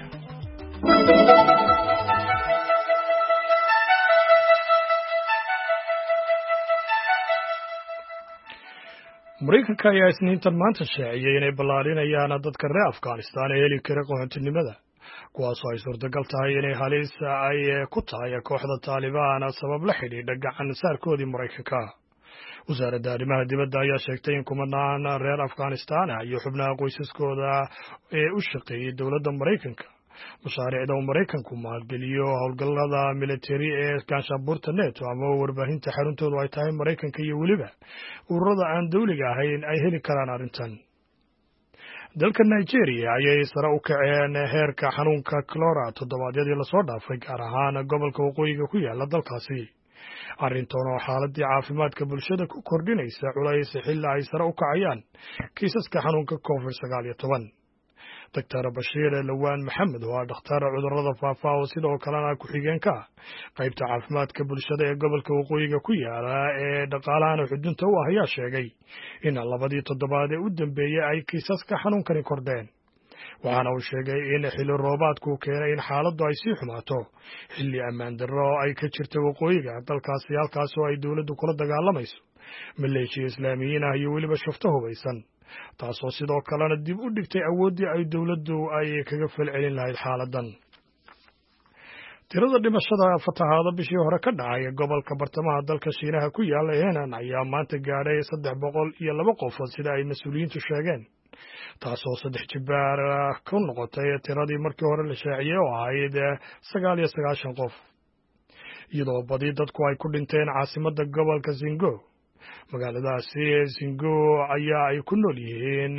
maraykanka ayaa isniintan maanta shaaciyey inay ballaarinayaan dadka reer afghanistan ee heli kara qaxoontinimada kuwaasoo ay suurtagal tahay inay halis ay ku tahay kooxda taalibaan sabab la xidhiidha gacan saarkoodii maraykanka wasaaradda arrimaha dibadda ayaa sheegtay in kumanaan reer afghanistan iyo xubnaha qoysaskooda ee u shaqeeyey dowladda maraykanka mashaariicda uu maraykanku maalgeliyo howlgallada militari ee gaashaanbuurta neto ama warbaahinta xaruntoodu ay tahay maraykanka iyo weliba ururada aan dawliga ahayn ay heli karaan arrintan dalka nigeria ayay sare u kaceen heerka xanuunka clora toddobaadyadii lasoo dhaafay gaar ahaan gobolka waqooyiga ku yaala dalkaasi arrintan oo xaaladii caafimaadka bulshada ku kordhinaysa culays xilli ay sare u kacayaan kiisaska xanuunka COVID-19 doctor bashiir lawaan maxamed oo ah dhakhtar cudurrada faafa oo sidoo kalena ku-xigeenka qaybta caafimaadka bulshada ee gobolka waqooyiga ku yaala ee dhaqaalahana xudunta u ah ayaa sheegay in labadii toddobaad ee u dambeeyey ay kiisaska xanuunkani kordheen waxaana uu sheegay in xilli roobaadku keenay in xaaladdu ay sii xumaato xilli ammaan darro ay ka jirta waqooyiga dalkaasi halkaas oo ay dowladdu kula dagaalamayso maleeshiya islaamiyiin ah iyo weliba shufto hubaysan taasoo sidoo kalena dib u dhigtay awooddii ay dowladdu ay kaga falcelin lahayd xaaladan tirada dhimashada fatahaada bishii hore ka dhacay gobolka bartamaha dalka shiinaha ku yaala henan ayaa maanta gaadhay 302 qof sida ay mas-uuliyiintu sheegeen taasoo 3 jibaar ku noqotay tiradii markii hore la shaaciyey oo ahayd 99 qof iyadoo badi dadku ay ku dhinteen caasimadda gobolka Zingo magaaladaasi Zingo ayaa ay ku nool yihiin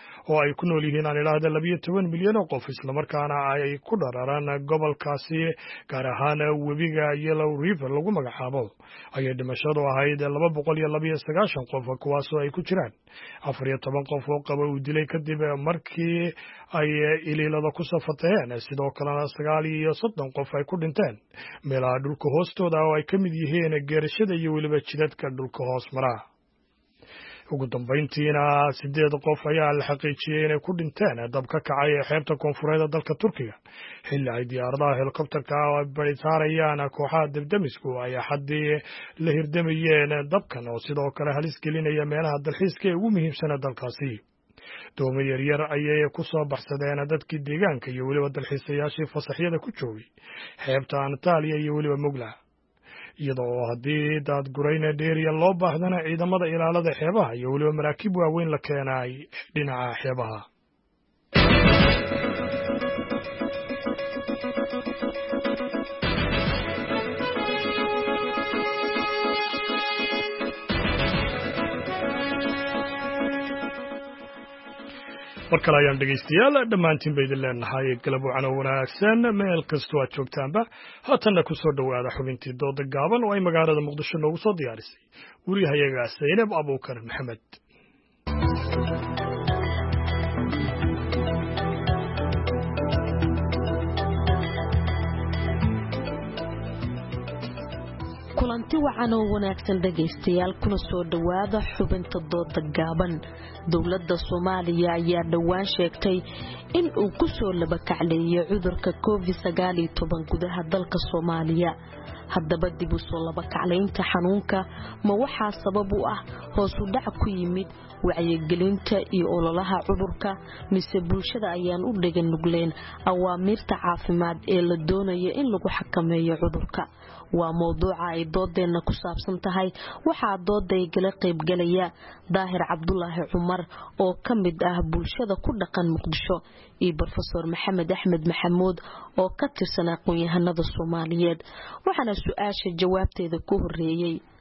aan ilaahda 12 milyan oo qof isla markaana ay ku dhararaan gobolkaasi gaar ahaan webiga Yellow River lagu magacaabo ayay dhimashadu ahayd 229 qof kuwaasoo ay ku jiraan 14 qof oo qaba uu dilay kadib markii ay iliilada ku safatayeen sidoo kalena 39 qof ay ku dhinteen meelaha dhulka hoostooda oo ay ka mid yihiin geerashada iyo weliba jidadka dhulka hoos mara ugu dambeyntiina 8 qof ayaa la xaqiijiyey inay ku dhinteen dab ka kacay xeebta koonfureed dalka Turkiga xilli ay diyaaradaha helikobtarka ay baritaarayaan kooxaha debdemisku ay xaddii la hirdamayeen dabkan oo sidoo kale halis gelinaya meelaha dalxiiska ee ugu muhiimsan dalkaasi doomo yaryar ayay ku soo baxsadeen dadkii deegaanka iyo weliba dalxiisayaashii fasaxyada ku joogay xeebta Antalya iyo weliba Mugla iyadoo haddii daadgurayna dheeriya loo baahdana ciidamada ilaalada xeebaha iyo weliba maraakiib waaweyn la keenay dhinaca xeebaha mar kale ayaan dhegaystayaal dhammaantiin baydin leenahay galab wacan oo wanaagsan meel kastoo aad joogtaanba haatanna ku soo dhowaada xubintii dooda gaaban oo ay magaalada muqdisho noogu soo diyaarisay wariyahayaga Zaynab Abuukar Maxamed kulanti wacan oo wanaagsan dhagaystayaal kuna soo dhawaada xubinta dooda gaaban dowladda Soomaaliya ayaa dhawaan sheegtay in uu ku soo laba kacleeyay cudurka COVID-19 gudaha dalka Soomaaliya haddaba dib u soo laba kacleynta xanuunka ma waxaa sabab u ah hoos u dhac ku yimid wacyigelinta iyo ololaha cudurka mise bulshada ayaan u dhagan nugleen awaamirta caafimaad ee la doonayo in lagu xakameeyo cudurka waa mowduuca ay doodeena ku saabsan tahay waxaa dooday gala qayb galaya Daahir Cabdullaahi Cumar oo ka mid ah bulshada ku dhaqan Muqdisho iyo Professor Maxamed Axmed Maxamuud oo ka tirsan aqoon-yahanada Soomaaliyeed waxaana su'aasha jawaabteeda ku horeeyay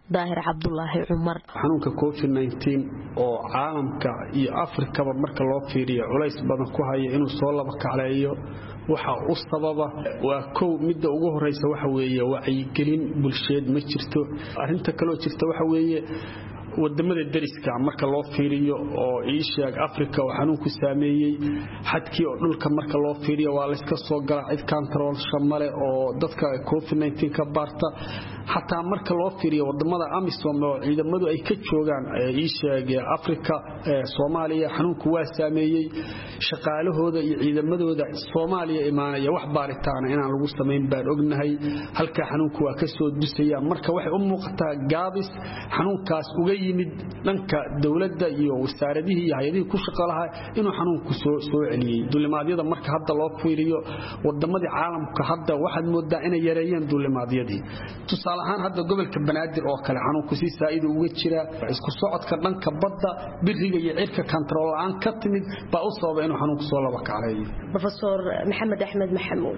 daahir cabdulaahi cumar. xanuunka covid-19 oo caalamka iyo afrikaba marka loo fiiriyo culays badan ku haya inuu soo laba kacleeyo waxa u sababa waa kow midda ugu horeysa waxa weeye wacyigelin bulsheed ma jirto. arrinta kale oo jirta waxa weeye wadamada dariska marka loo fiiriyo oo Asia Africa oo xanuunku saameeyay xadkii oo dhulka marka loo fiiriyo waa la iska soo galay cid control shamale oo dadka covid-19 ka baarta hatta marka loo fiiriyo wadamada AMISOM oo ciidamadu ay ka joogaan Asia Africa Soomaaliya xanuunku waa saameeyay shaqaalahooda iyo ciidamadooda Soomaaliya imaanaya wax baaritaan inaan lagu sameyn baan ognahay halka xanuunku waa ka soo dusaya marka waxay u muuqataa gaabis xanuunkaas uga yimid dhanka dawladda iyo wasaaradihii iyo hay'adaha ku shaqalaha inuu xanuunku soo celiyay dulimaadyada marka hadda loo fiiriyo wadamada caalamka hadda waxaad moodaa inay yareeyeen dulimaadyadii tusaale ahaan hadda gobolka Banaadir oo kale xanuunku si saa'id uga jira isku socodka dhanka badda biriga iyo cirka control aan ka timid baa u sababay inuu xanuunku soo laba kacleeyo. Professor Maxamed Axmed Maxamuud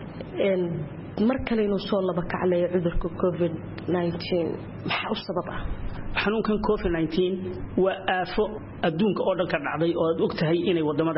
markale inuu soo laba kacleeyo cudurka covid-19 maxaa u sababa xanuunkan covid-19 waa aafo adduunka oo dhan ka dhacday oo aad ogtahay inay wadamada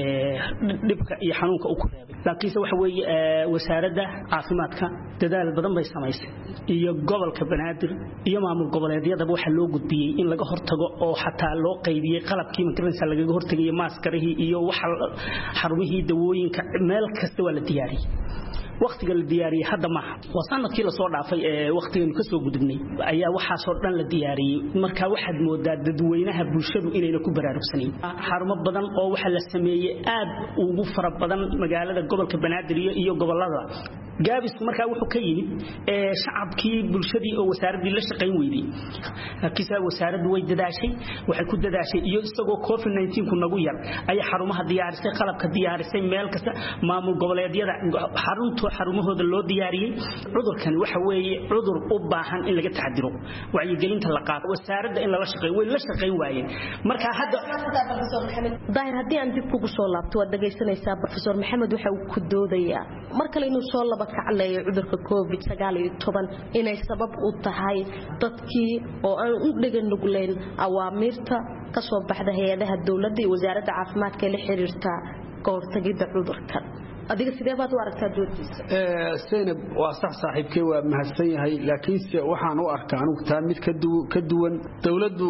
dhibka iyo xanuunka u kureebay laakiin waxa weeye wasaaradda caafimaadka dadaal badan bay samaysay iyo gobolka Banaadir iyo maamul goboleedyada waxa loo gudbiyay in laga hortago oo xataa loo qaybiyay qalabkii makiinada laga hortagay maaskarihii iyo waxa xarumihii dawooyinka meel kasta waa la diyaariyay waqtiga la diyaariyay hadda ma waa sanadkii la soo dhaafay waqtigan ka soo gudubnay ayaa waxa soo dhan la diyaariyay marka waxaad moodaa dadweynaha bulshadu inay ku baraarugsaneen xarumo badan oo waxa la sameeyay aad ugu fara badan magaalada gobolka Banaadir iyo gobolada gaabis marka wuxuu ka yimid shacabkii bulshadii oo wasaaradii la shaqeyn weydii kiisa wasaaraddu way dadaashay waxay ku dadaashay iyo isagoo covid-19 ku nagu yar ay xarumaha diyaarisay qalabka diyaarisay meel kasta maamul goboleedyada xarumahooda loo diyaariyay cudurkan waxa weeye cudur u baahan in laga taxadiro wacyigelinta la qaado wasaaradda in la shaqeeyo way la shaqeyn waayeen marka hadda Professor Maxamed daahir hadii aan dib kugu soo laabto waad dhageysanaysaa Professor Maxamed waxa uu ku doodayaa markale inuu soo laba kacleeyo cudurka covid-19 inay sabab u tahay dadkii oo aan u dhagan nugleen awaamirta ka soo baxda hay'adaha dawladda iyo wasaaradda caafimaadka ee la xiriirta ka hortagida cudurkan adiga sidee baad u aragtaa doodiisa Zainab waa sax saaxiibkay waa mahadsan yahay laakiin waxaan u arkaa anigu taa mid ka duwan dawladdu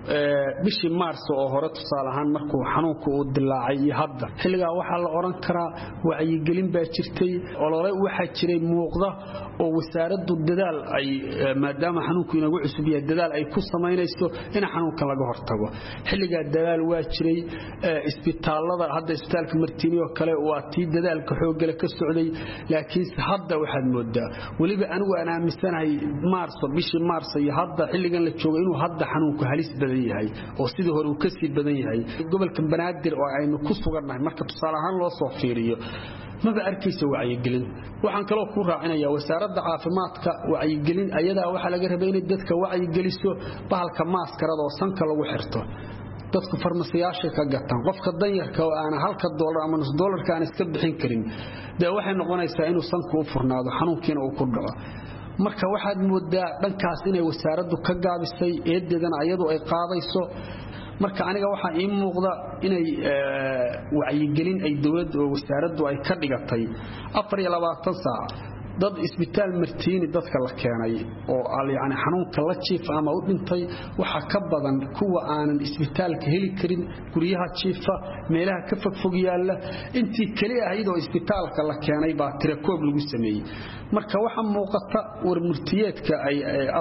bishii Maarso oo hore tusaale ahaan markuu xanuunku uu dilaacay iyo hadda xilliga waxa la oran karaa wacyigelin baa jirtay olole waxa jiray muuqda oo wasaaraddu dadaal ay maadaama xanuunku inagu cusub yahay dadaal ay ku sameynayso in xanuunka laga hortago xilliga dadaal waa jiray isbitaalada hadda isbitaalka Martiini oo kale waa tii dadaalka xoogga ka socday laakiin hadda waxaad moodaa waliba anigu aan aaminsanahay bishii Maarso iyo hadda xilligan la joogo inuu hadda xanuunku halis badan yahay oo sidii hore uu ka sii badan yahay gobolka Banaadir oo aynu ku sugannahay marka tusaale ahaan loo soo fiiriyo maba arkaysa wacyigelin waxaan kale ku raacinayaa wasaaradda caafimaadka wacyigelin ayada waxa laga rabay in dadka wacyigeliso bahalka maaskarada oo sanka lagu xirto dadku farmasiyaasha ka gataan qofka danyarka oo aan $1 ama $2 aan iska bixin karin waxay noqonaysaa inuu sanku u furnaado xanuunkiina uu ku dhaco marka waxaad moodaa dhankaas inay wasaaraddu ka gaabisay eedeedana ayadu ay qaadayso marka aniga waxa ii muuqda inay wacyigelin ay dawladdu oo wasaaraddu ay ka dhigatay 24 saac dad isbitaal Martiini dadka la keenay oo yaani xanuunka la jiif ama u dhintay waxa ka badan kuwa aanan isbitaalka heli karin guriyaha jiifa meelaha ka fog yaala intii kali ahayd oo isbitaalka la keenay baa tira koob lagu sameeyay marka waxa muuqata war murtiyeedka ay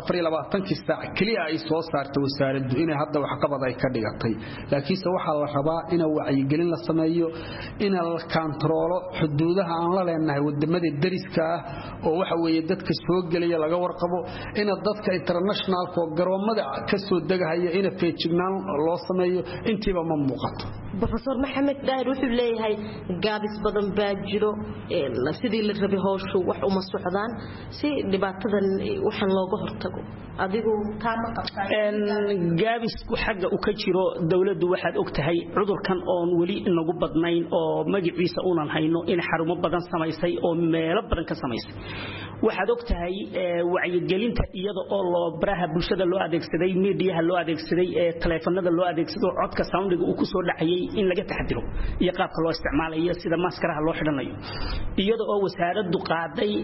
24 saac kali ay soo saartay wasaaraddu inay hadda wax qabad ay ka dhigatay laakiin waxa la rabaa in wacyigelin la sameeyo in la kontrolo xuduudaha aan la leenahay wadamada dariska ah oo waxa weeye dadka soo galaya laga warqabo in dadka international ko garoomada ka soo dagahaya in feejignaan loo sameeyo intiiba ma muuqato Professor Maxamed daahir wuxuu leeyahay gaabis badan baa jiro sidii la rabay hawshu wax uma socdaan si dhibaatadan waxan looga hortago adigu taama qabtaan gaabis xagga uu ka jiro dawladdu waxaad ogtahay cudurkan oo wali inagu badnayn oo magaciisa uunan hayno in xarumo badan samaysay oo meelo badan ka samaysay waxaad ogtahay wacyigelinta iyada oo loo baraha bulshada loo adeegsaday meediyaha loo adeegsaday taleefanada loo adeegsado codka soundiga uu ku soo dhacayay in laga taxadiro iyo qaabka loo isticmaalayo sida maskaraha loo xidhanayo iyada oo wasaaraddu qaaday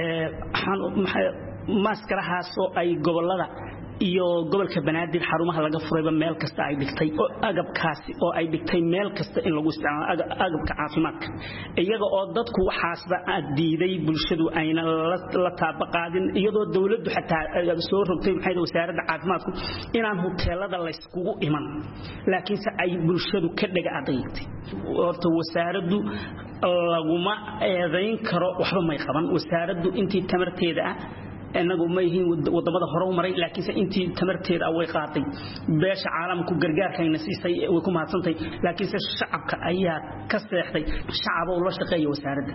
maskarahaas oo ay gobolada iyo gobolka banaadir xarumaha laga furayba meel kasta ay dhigtay oo agabkaasi oo ay dhigtay meel kasta in lagu isticmaalo agabka caafimaadka iyaga oo dadku waxaasba diiday bulshadu ayna la taabaqaadin iyadoo dawladdu xataa soo rogtay maxay wasaaradda caafimaadku inaan hoteelada la iskugu iman laakiin se ay bulshadu ka dhaga adeegtay horta wasaaraddu laguma eedayn karo waxba may qaban wasaaraddu intii tamarteeda ah anagu ma yihiin wadamada hore u maray laakiin intii tamarteeda way qaatay beesha caalamku gargaarkayna siisay way ku maadsantay laakiin shacabka ayaa ka seexday shacabo la shaqeeyo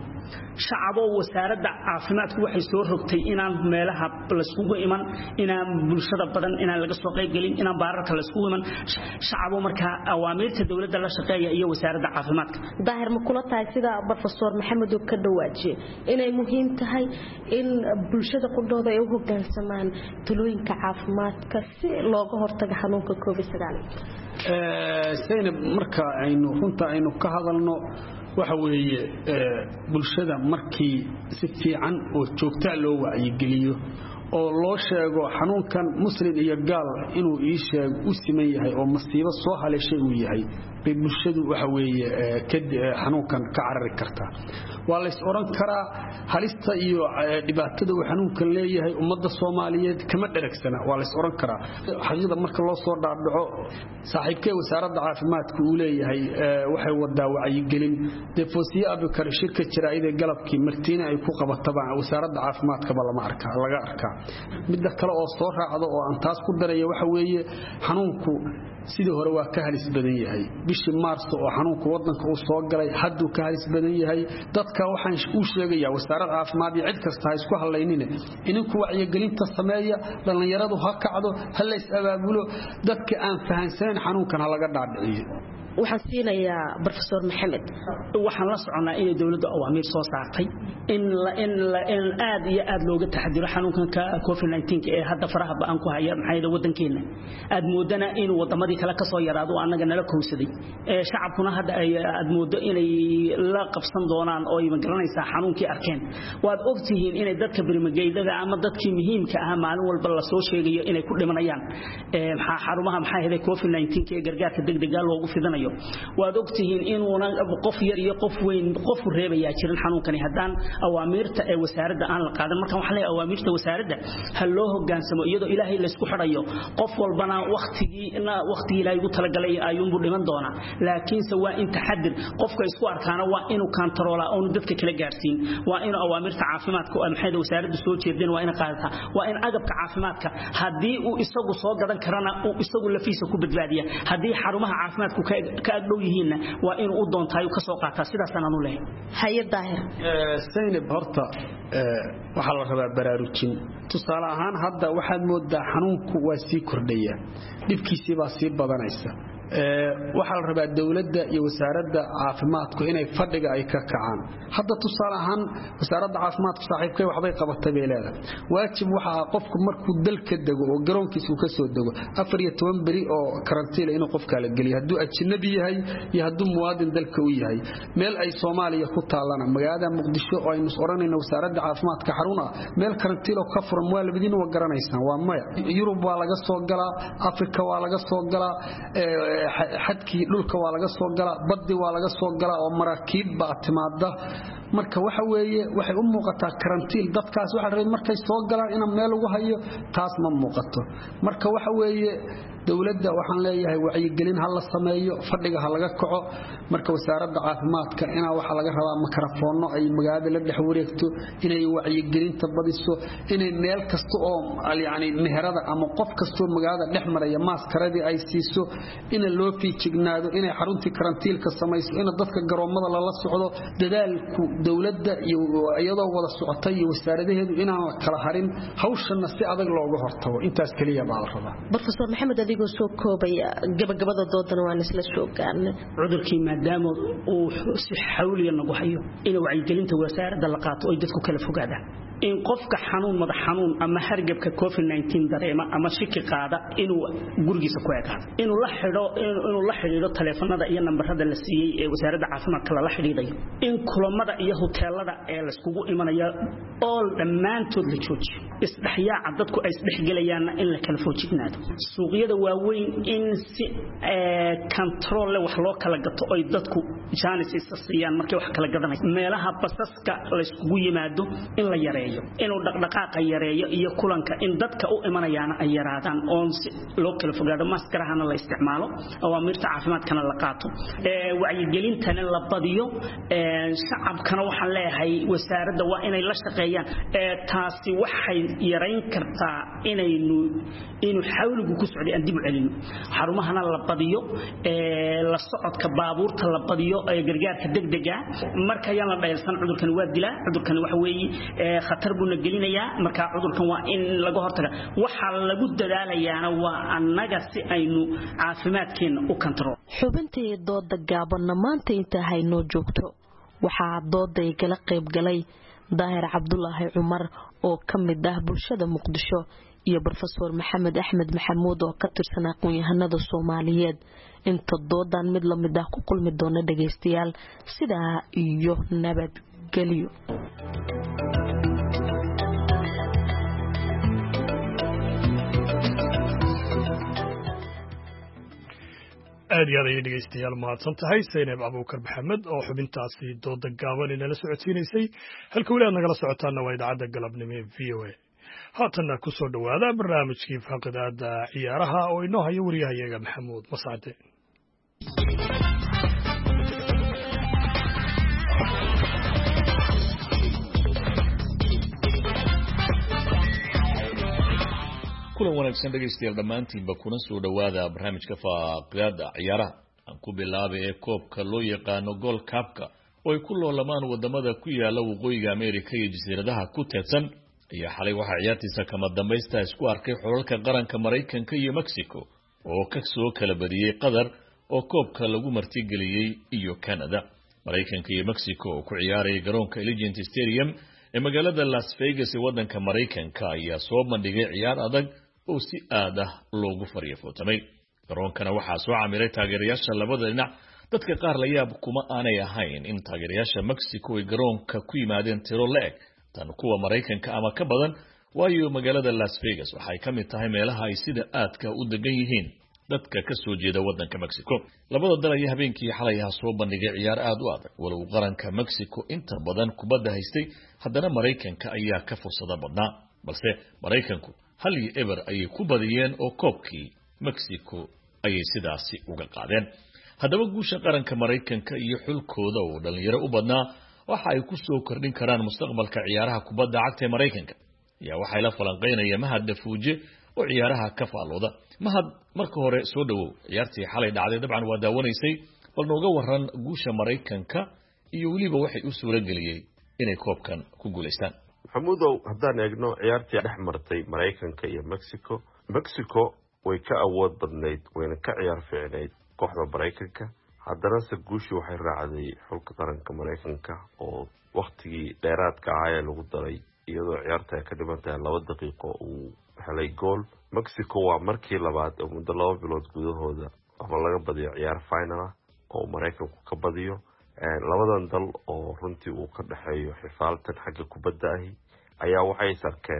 wasaaradda caafimaadku waxay soo rogtay inaan meelaha la iskugu iman inaan bulshada badan inaan laga soo qayb galin inaan baararka la iskugu iman shacabo marka awaamirta dawladda la shaqeeyo iyo wasaaradda caafimaadka daahir ma kula tahay sida professor maxamed uu ka dhawaajiye inay muhiim tahay in bulshada qudhooda ay u hoggaansamaan talooyinka caafimaadka si looga hortago xanuunka COVID-19 Zainab marka aynu runta aynu ka hadalno waxa weeye bulshada markii si fiican oo joogta loo wacyigeliyo oo loo sheego xanuunkan muslim iyo gaal inuu ii sheeg u siman yahay oo masiibo soo haleeshay uu yahay bay bulshadu waxa weeye xanuunkan ka carari kartaa waa la is oran karaa halista iyo dhibaatada uu xanuunkan leeyahay ummadda Soomaaliyeed kama dharagsana waa la is oran karaa xaqiiqda marka loo soo dhaadhaco saaxiibkay wasaaradda caafimaadku uu leeyahay waxay wadaa wacyigelin defoosiye abukar shirka jiraayada galabkii martiina ay ku qabataba wasaaradda caafimaadka lama arkaa laga arkaa midda kale oo soo raacdo oo aan taas ku dareeyo waxa weeye xanuunku sidii hore waa ka halis badan yahay bishii Maarso oo xanuunku wadanka uu soo galay hadduu ka halis badan yahay dadka waxaan u sheegayaa wasaaradda caafimaad iyo cid kasta isku haleynina inuu wacyigelinta sameeyo dhalinyaradu ha kacdo hal is abaabulo dadka aan fahansan xanuunkan laga dhaadhiciyo waxaan siinayaa professor maxamed waxaan la soconaa in dawladda awaamiir soo saartay in aad iyo aad looga taxadiro xanuunkan COVID-19 ee hadda faraha baan ku haya maxay wadankeena aad moodana in wadamadii kale ka soo yaraado anaga nala kowsaday shacabkuna hadda aad moodo inay la qabsan doonaan oo ay magaranaysaa xanuunkii arkeen waad ogtihiin inay dadka barimageydada ama dadkii muhiimka ah maalin walba la soo sheegayo inay ku dhimanayaan xarumaha maxay ahayd COVID-19 ee gargaarka degdega loogu fidanayo waad ogtihiin inuuna qof yar iyo qof weyn qof reebaya jirin xanuunkani hadaan awaamirta ee wasaaradda aan la qaadan marka waxa la awaamirta wasaaradda hal loo hoggaansamo iyadoo ilaahay la isku xirayo qof walbana waqtigii ilaahay ugu talagalay ayuun buu dhiman doona laakiin waa in taxadir qofka isku arkaana waa inuu kantaroola oo dadka kala gaarsiin waa inuu awaamirta caafimaadka oo maxay wasaaraddu soo jeedeen waa in qaadata waa in agabka caafimaadka hadii uu isagu soo gadan karana uu isagu lafiisa ku badbaadiya hadii xarumaha caafimaadku ka dhow yihiin waa inuu u doontayo ka soo qaataa sidaas aan u leeyahay hay'ad daahir Zainab horta waxa la rabaa baraarujin tusaale ahaan hadda waxaad moodaa xanuunku waa sii kordhaya dhibkiisii baa sii badanaysa waxa la rabaa dawladda iyo wasaaradda caafimaadku inay fadhiga ay ka kacaan hadda tusaale ahaan wasaaradda caafimaadku saaxiibkay waxbay qabatay bay leedahay waajib waxa qofku markuu dalka dago oo garoonkiisa ka soo dago 14 bari oo karantiil inuu qofka la geliyo hadduu ajnabi yahay iyo hadduu muwaadin dalka u yahay meel ay Soomaaliya ku taalana magaalada Muqdisho oo aynu oranayno wasaaradda caafimaadka xaruna meel karantiil oo ka furan waa labadiin waa garanaysan waa maya Yurub waa laga soo galaa Afrika waa laga soo galaa xadkii dhulka waa laga soo galaa baddi waa laga soo galaa oo maraakiib baa timaada marka waxa weeye waxay u muuqataa karantiil dadkaas waxa rabay markay soo galaan in meel ugu hayo taas ma muuqato marka waxa weeye dawladda waxaan leeyahay wacyigelin hal la sameeyo fadhiga hal laga kaco marka wasaaradda caafimaadka ina waxa laga rabaa mikrofoono ay magaalada la dhex wareegto inay wacyigelinta badiso inay meel kasta oo yaani meherada ama qof kasto magaalada dhex maraya maaskaradii ay siiso in loo fiijignaado inay xaruntii karantiilka samayso in dadka garoomada la socdo dadaalku dawladda iyo iyadoo wada socotay iyo wasaaradaheedu inaan la kala harin hawshana si adag looga hortago intaas kaliya baa la rabaa professor maxamed adigoo soo koobaya gabagabada doodana waan isla soo gaarnay cudurkii maadaama uu si xawliya nagu hayo in wacyigelinta wasaaradda la qaato oo dadku kala fogaadaan in qofka xanuun madax xanuun ama hargabka COVID-19 dareema ama shiki qaada inuu gurigiisa ku eekaado inuu la xidhiidho taleefanada iyo nambarada la siiyay ee wasaaradda caafimaadka la xidhiidhayo in kulamada iyo hoteelada ee la iskugu imanaya oo dhammaantood la joojiyo isdhexyaaca dadku ay isdhexgelayaan in la kala foojignaado suuqyada waaweyn in si control leh wax loo kala gato ay dadku jaanis siiyaan markay wax kala gadanayaan meelaha basaska la iskugu yimaado in la yareeyo inuu dhaqdhaqaaqa yareeyo iyo kulanka in dadka u imanayaan ay yaraadaan oo si loo kala fogaado maskarahana la isticmaalo awaamirta caafimaadkana la qaato wacyigelintana la badiyo shacabkana waxaan leeyahay wasaaradda waa inay la shaqeeyaan taasi waxay yareyn kartaa inuu xawligu ku socday aan dib u celino xarumahana la badiyo la socodka baabuurta la badiyo gargaarka degdega marka ayaan la dhaylsan cudurkan waa dilaa cudurkan waxa weeye khatar buu gelinayaa marka cudurkan waa in laga hortaga waxa lagu dadaalayaana waa annaga si aynu caafimaadkeena u control xubintii dooda gaaban maanta inta hayno joogto waxa dooday kala qayb galay daahir Cabdullaahi Cumar oo kamid ah bulshada Muqdisho iyo Professor Maxamed Axmed Maxamuud oo ka tirsan aqoon-yahanada Soomaaliyeed inta doodan mid la mid ah ku kulmi doona dhageystayaal sida iyo nabadgelyo aad iyo aad ayay dhegeystayaal mahadsan tahay Saynab Abuukar Maxamed oo xubintaasi dooda gaaban inala socodsiinaysay halka weli aad nagala socotaana waa idaacadda galabnimo ee VOA haatanna ku soo dhawaada barnaamijkii faaqidaada ciyaaraha oo inoo hayo wariyahayaga Maxamuud Mascade kulan wanaagsan dhageystayaal dhamaantiinba kuna soo dhawaada barnaamijka faaqidaada ciyaaraha aan ku bilaabay ee koobka loo yaqaano Gold Cup-ka oo ay ku loolamaan wadamada ku yaala waqooyiga Ameerika iyo jasiiradaha ku teedsan ayaa xalay waxa ciyaartiisa kama dambaysta isku arkay xulalka qaranka Mareykanka iyo Mexico oo ka soo kala badiyay Qatar oo koobka lagu martigeliyay iyo Canada Mareykanka iyo Mexico oo ku ciyaaray garoonka Allegiant Stadium ee magaalada Las Vegas ee wadanka Mareykanka ayaa soo bandhigay ciyaar adag oo si aad ah loogu fariifotamay garoonkana waxaa soo camiray taageerayaasha labada dhinac dadka qaar la yaab kuma aanay ahayn in taageerayaasha Mexico ay garoonka ku yimaadeen tiro leeg tan kuwa Mareykanka ama ka badan waayo magaalada Las Vegas waxay ka mid tahay meelaha ay sida aadka u degan yihiin dadka ka soo jeeda wadanka Mexico labada dal ayaa habeenkii xalay soo bandhigay ciyaar aad u adag walow qaranka Mexico inta badan kubadda haystay haddana Mareykanka ayaa ka fursada badnaa balse Mareykanku hal iyo eber ayay ku badiyeen oo koobkii Mexico ayay sidaasi uga qaadeen haddaba guusha qaranka Mareykanka iyo xulkooda oo dhalinyaro u badnaa waxa ay ku soo kordhin karaan mustaqbalka ciyaaraha kubadda cagta ee Mareykanka yaa waxay la falanqeynayaan Mahad Dafuuje oo ciyaaraha ka faalooda Mahad marka hore soo dhawow ciyaartii xalay dhacday dabcan waa daawanaysay bal nooga waran guusha Mareykanka iyo waliba waxay u suura galiyay inay koobkan ku guuleystaan Maxamuudow haddaan eegno ciyaartii dhex martay Mareykanka iyo Mexico way ka awood badnayd wayna ka ciyaar fiicnayd kooxda Mareykanka haddana se guushii waxay raacday xulka qaranka Mareykanka oo waqtigii dheeraadka ahaa ee lagu daray iyadoo ciyaarta ay ka dhiman tahay 2 daqiiqo uu helay gool Mexico waa markii labaad oo muddo 2 bilood gudahooda ama laga badiyo ciyaar final ah oo Mareykanku ka badiyo labadan dal oo runtii uu ka dhaxeeyo xifaaltan xagga kubadda ahi ayaa waxay sarkeen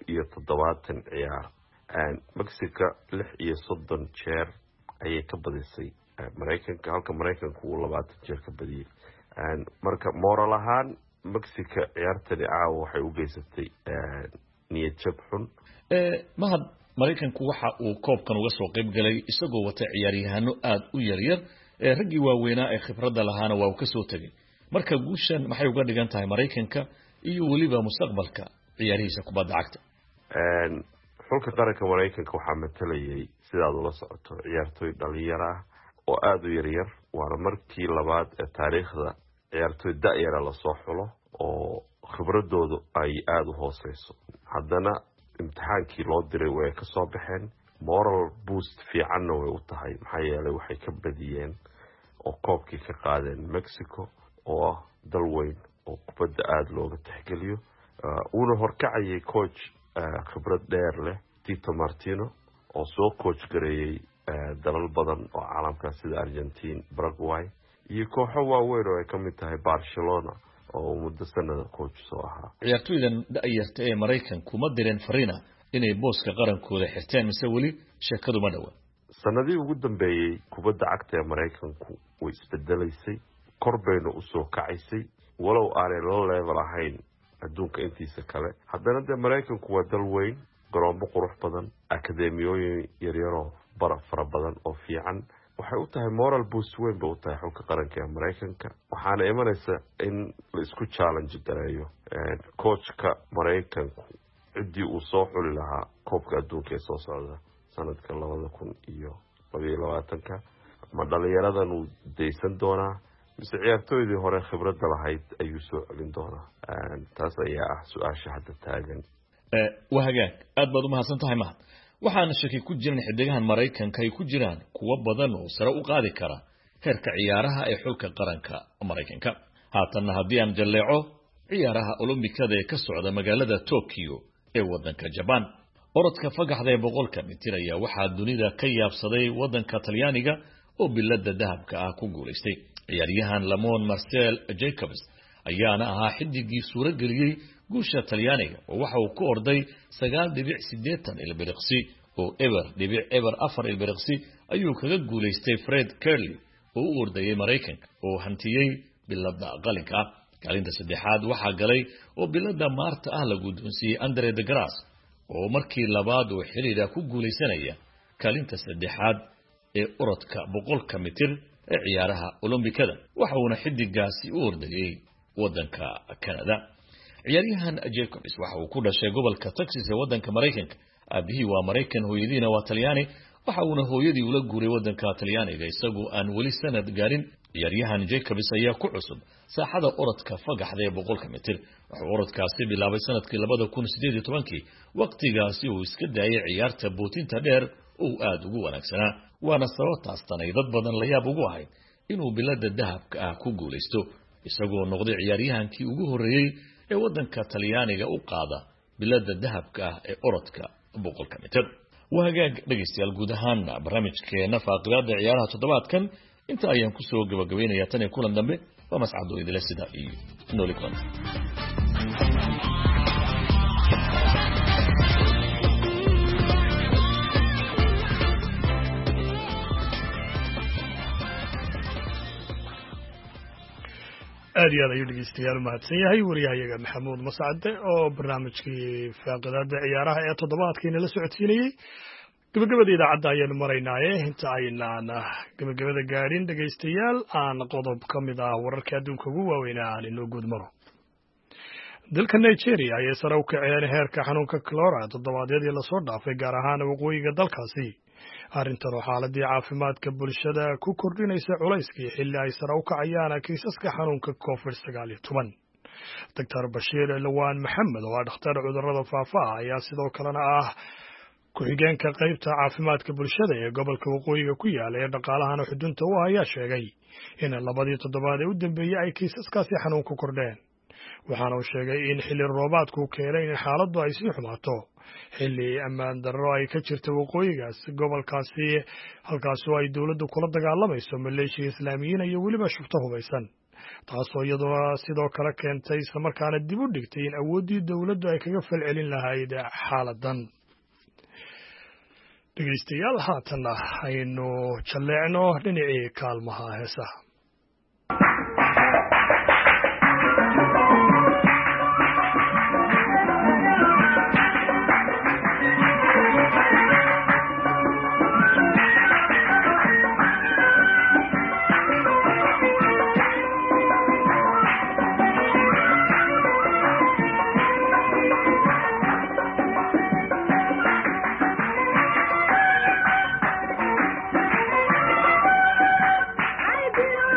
70 ciyaar Mexico 36 jeer ayay ka badisay Mareykanka halka Mareykanku uu 20 jeer ka badiyay marka moral ahaan Mexico ciyaartani waxay u geysatay niyad jab xun Mahad Mareykanku waxa uu koobkan uga soo qayb galay isagoo wata ciyaaryahanno aad u yaryar raggii waaweynaa ee khibradda lahaana waa uu ka soo tagay marka guushan maxay uga dhigan tahay Mareykanka iyo waliba mustaqbalka ciyaarihiisa kubadda cagta xulka qaranka Mareykanka waxaa matalayay sidaad ula socoto ciyaartoy dhalinyaro ah oo aad u yaryar waana markii labaad ee taariikhda ciyaartoy da'yar la soo xulo oo khibradoodu ay aad u hooseyso haddana imtixaankii loo diray way ka soo baxeen moral boost fiicanna way u tahay maxaa yeelay waxay ka badiyeen oo koobkii ka qaadeen Mexico oo ah dal weyn oo kubadda aad looga tixgeliyo uuna horkacayay coach khibrad dheer leh Tito Martino oo soo coach gareeyay dalal badan oo caalamka sida Argentina, Paraguay iyo kooxo waaweyn oo ay ka mid tahay Barcelona oo muddo sanada coach soo ahaa. ciyaartoydan da'yarta ee Mareykanku ma direen fariina inay booska qarankooda xirteen mise weli sheekadu ma dhawa. sanadii ugu dambeeyay kubadda cagta ee Mareykanku way isbedelaysay, kor bayna u soo kacaysay walow aanay la level ahayn adduunka intiisa kale. haddana dee Mareykanku waa dal weyn, garoomo qurux badan, akademiyooyin yaryaroo baraf fara badan oo fiican. waxay u tahay moral boost weyn bay u tahay xulka qaranka ee Mareykanka. waxaana imanaysa in la isku challenge gareeyo coachka Mareykanku ciddii uu soo xuli lahaa koobka adduunka ee soo socda sanadka 2022 ma dhalinyaradan uu deysan doonaa mise ciyaartooydii hore khibradda lahayd ayuu soo celin doonaa. taas ayaa ah su-aasha hadda taagan. wahagaag aad baad u mahadsan tahay mahad. waxaana shaki ku jiran xidigahan Mareykanka ay ku jiraan kuwa badan oo sare u qaadi kara heerka ciyaaraha ee xulka qaranka Mareykanka. haatanna haddii aan jaleeco ciyaaraha Olombikada ee ka socda magaalada Tokyo ee wadanka Japan, orodka fagaxda ee 100 mitir ayaa waxaa dunida ka yaabsaday wadanka Talyaaniga oo bilada dahabka ah ku guuleystay. ciyaaryahan Lamon Marcel Jacobs ayaana ahaa xidigii suura galiyay guusha Talyaaniga oo waxa uu ku orday 9.8 ilbiriqsi oo eber 4 ilbiriqsi ayuu kaga guuleystay Fred Kerley oo u ordayay Mareykanka oo hantiyay bilada qalinka. kaalinta saddexaad waxaa galay oo bilada maarta ah la guddoonsiiyay Andre de Grasse oo markii labaad oo xiriira ku guuleysanaya kaalinta saddexaad ee orodka 100 mitir ee ciyaaraha Olombikada. waxa uu xidigaasi u ordayay wadanka Canada. ciyaaryahan Jacobs waxa uu ku dhashay gobolka Texas ee wadanka Mareykanka. aabihii waa Mareykan, hooyadiina waa Talyaani. waxa uuna hooyadii ula guuray wadanka Talyaaniga isagoo aan weli sanad gaarin. ciyaaryahan Jacobs ayaa ku cusub saaxada orodka fagaxda ee 100 mitir. waxa uu orodkaasi bilaabay sanadkii 2018 waqtigaasi uu iska daayay ciyaarta bootinta dheer oo aad ugu wanaagsanaa. waana sababtaas tanay dad badan la yaab ugu ahayd inuu bilada dahabka ah ku guuleysto isagoo noqday ciyaaryahankii ugu horeeyay ee wadanka Talyaaniga u qaada bilada dahabka ah ee orodka 100 mitir. wahagaag dhageystayaal, guud ahaan barnaamijkeena faaqidaada ciyaaraha toddobaadkan inta ayaan ku soo gabagabeynayaa tan kulan dambe. waa mascado idile sida iyo nooli kulan. aad iyo aad ayuu dhegeystayaal mahadsan yahay wariyahayaga maxamuud mascade oo barnaamijkii faaqidaada ciyaaraha ee toddobaadkiina la socodsiinayey. gabagabada idaacadda ayaanu maraynaaye inta aynaan gabagabada gaadhin dhegeystayaal aan qodob ka mid ah wararka adduunka ugu waaweynaa aan inoo guud maro. dalka Nigeria ayay sare u kaceen heerka xanuunka cholera toddobaadyadii lasoo dhaafay, gaar ahaan waqooyiga dalkaasi. arrintan oo xaaladii caafimaadka bulshada ku kordhinaysa culayskii xilli ay sare u kacayaan kiisaska xanuunka COVID-19. Dr. Bashiir Lawaan Maxamed oo ah dhakhtar cudurrada faafa ayaa sidoo kalena ah ku-xigeenka qaybta caafimaadka bulshada ee gobolka waqooyiga ku yaala ee dhaqaalahana xudunta u ayaa sheegay in labadii toddobaad ee u dambeeyey ay kiisaskaasi xanuunku kordheen. waxaana uu sheegay in xilli roobaadku keenay in xaaladdu ay sii xumaato xilli ammaan darro ay ka jirta waqooyigaas gobolkaasi, halkaasoo ay dowladdu kula dagaalamayso maleeshiya islaamiyiin iyo weliba shufto hubaysan, taasoo iyaduna sidoo kale keentay islamarkaana dib u dhigtay in awooddii dowladdu ay kaga falcelin lahayd xaaladan. dhegeystayaal, haatanna aynu jalleecno dhinacii kaalmaha heesaha. I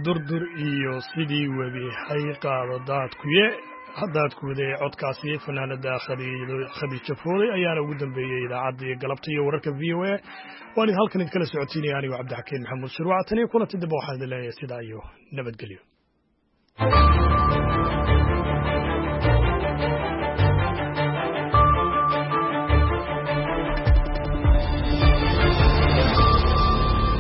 durdur iyo sidii webi hay qaado daadkuye daadkuude codkaasi fanaanada khadiijo fooday ayaana ugu dambeeyey idaacaddii galabta iyo wararka v o a waan halkan idkala socotiinaya anigo cabdixakiin maxamuud shirwac tan iyo kulanti dambe waxaan idin leeyahay sidaa iyo nabadgelyo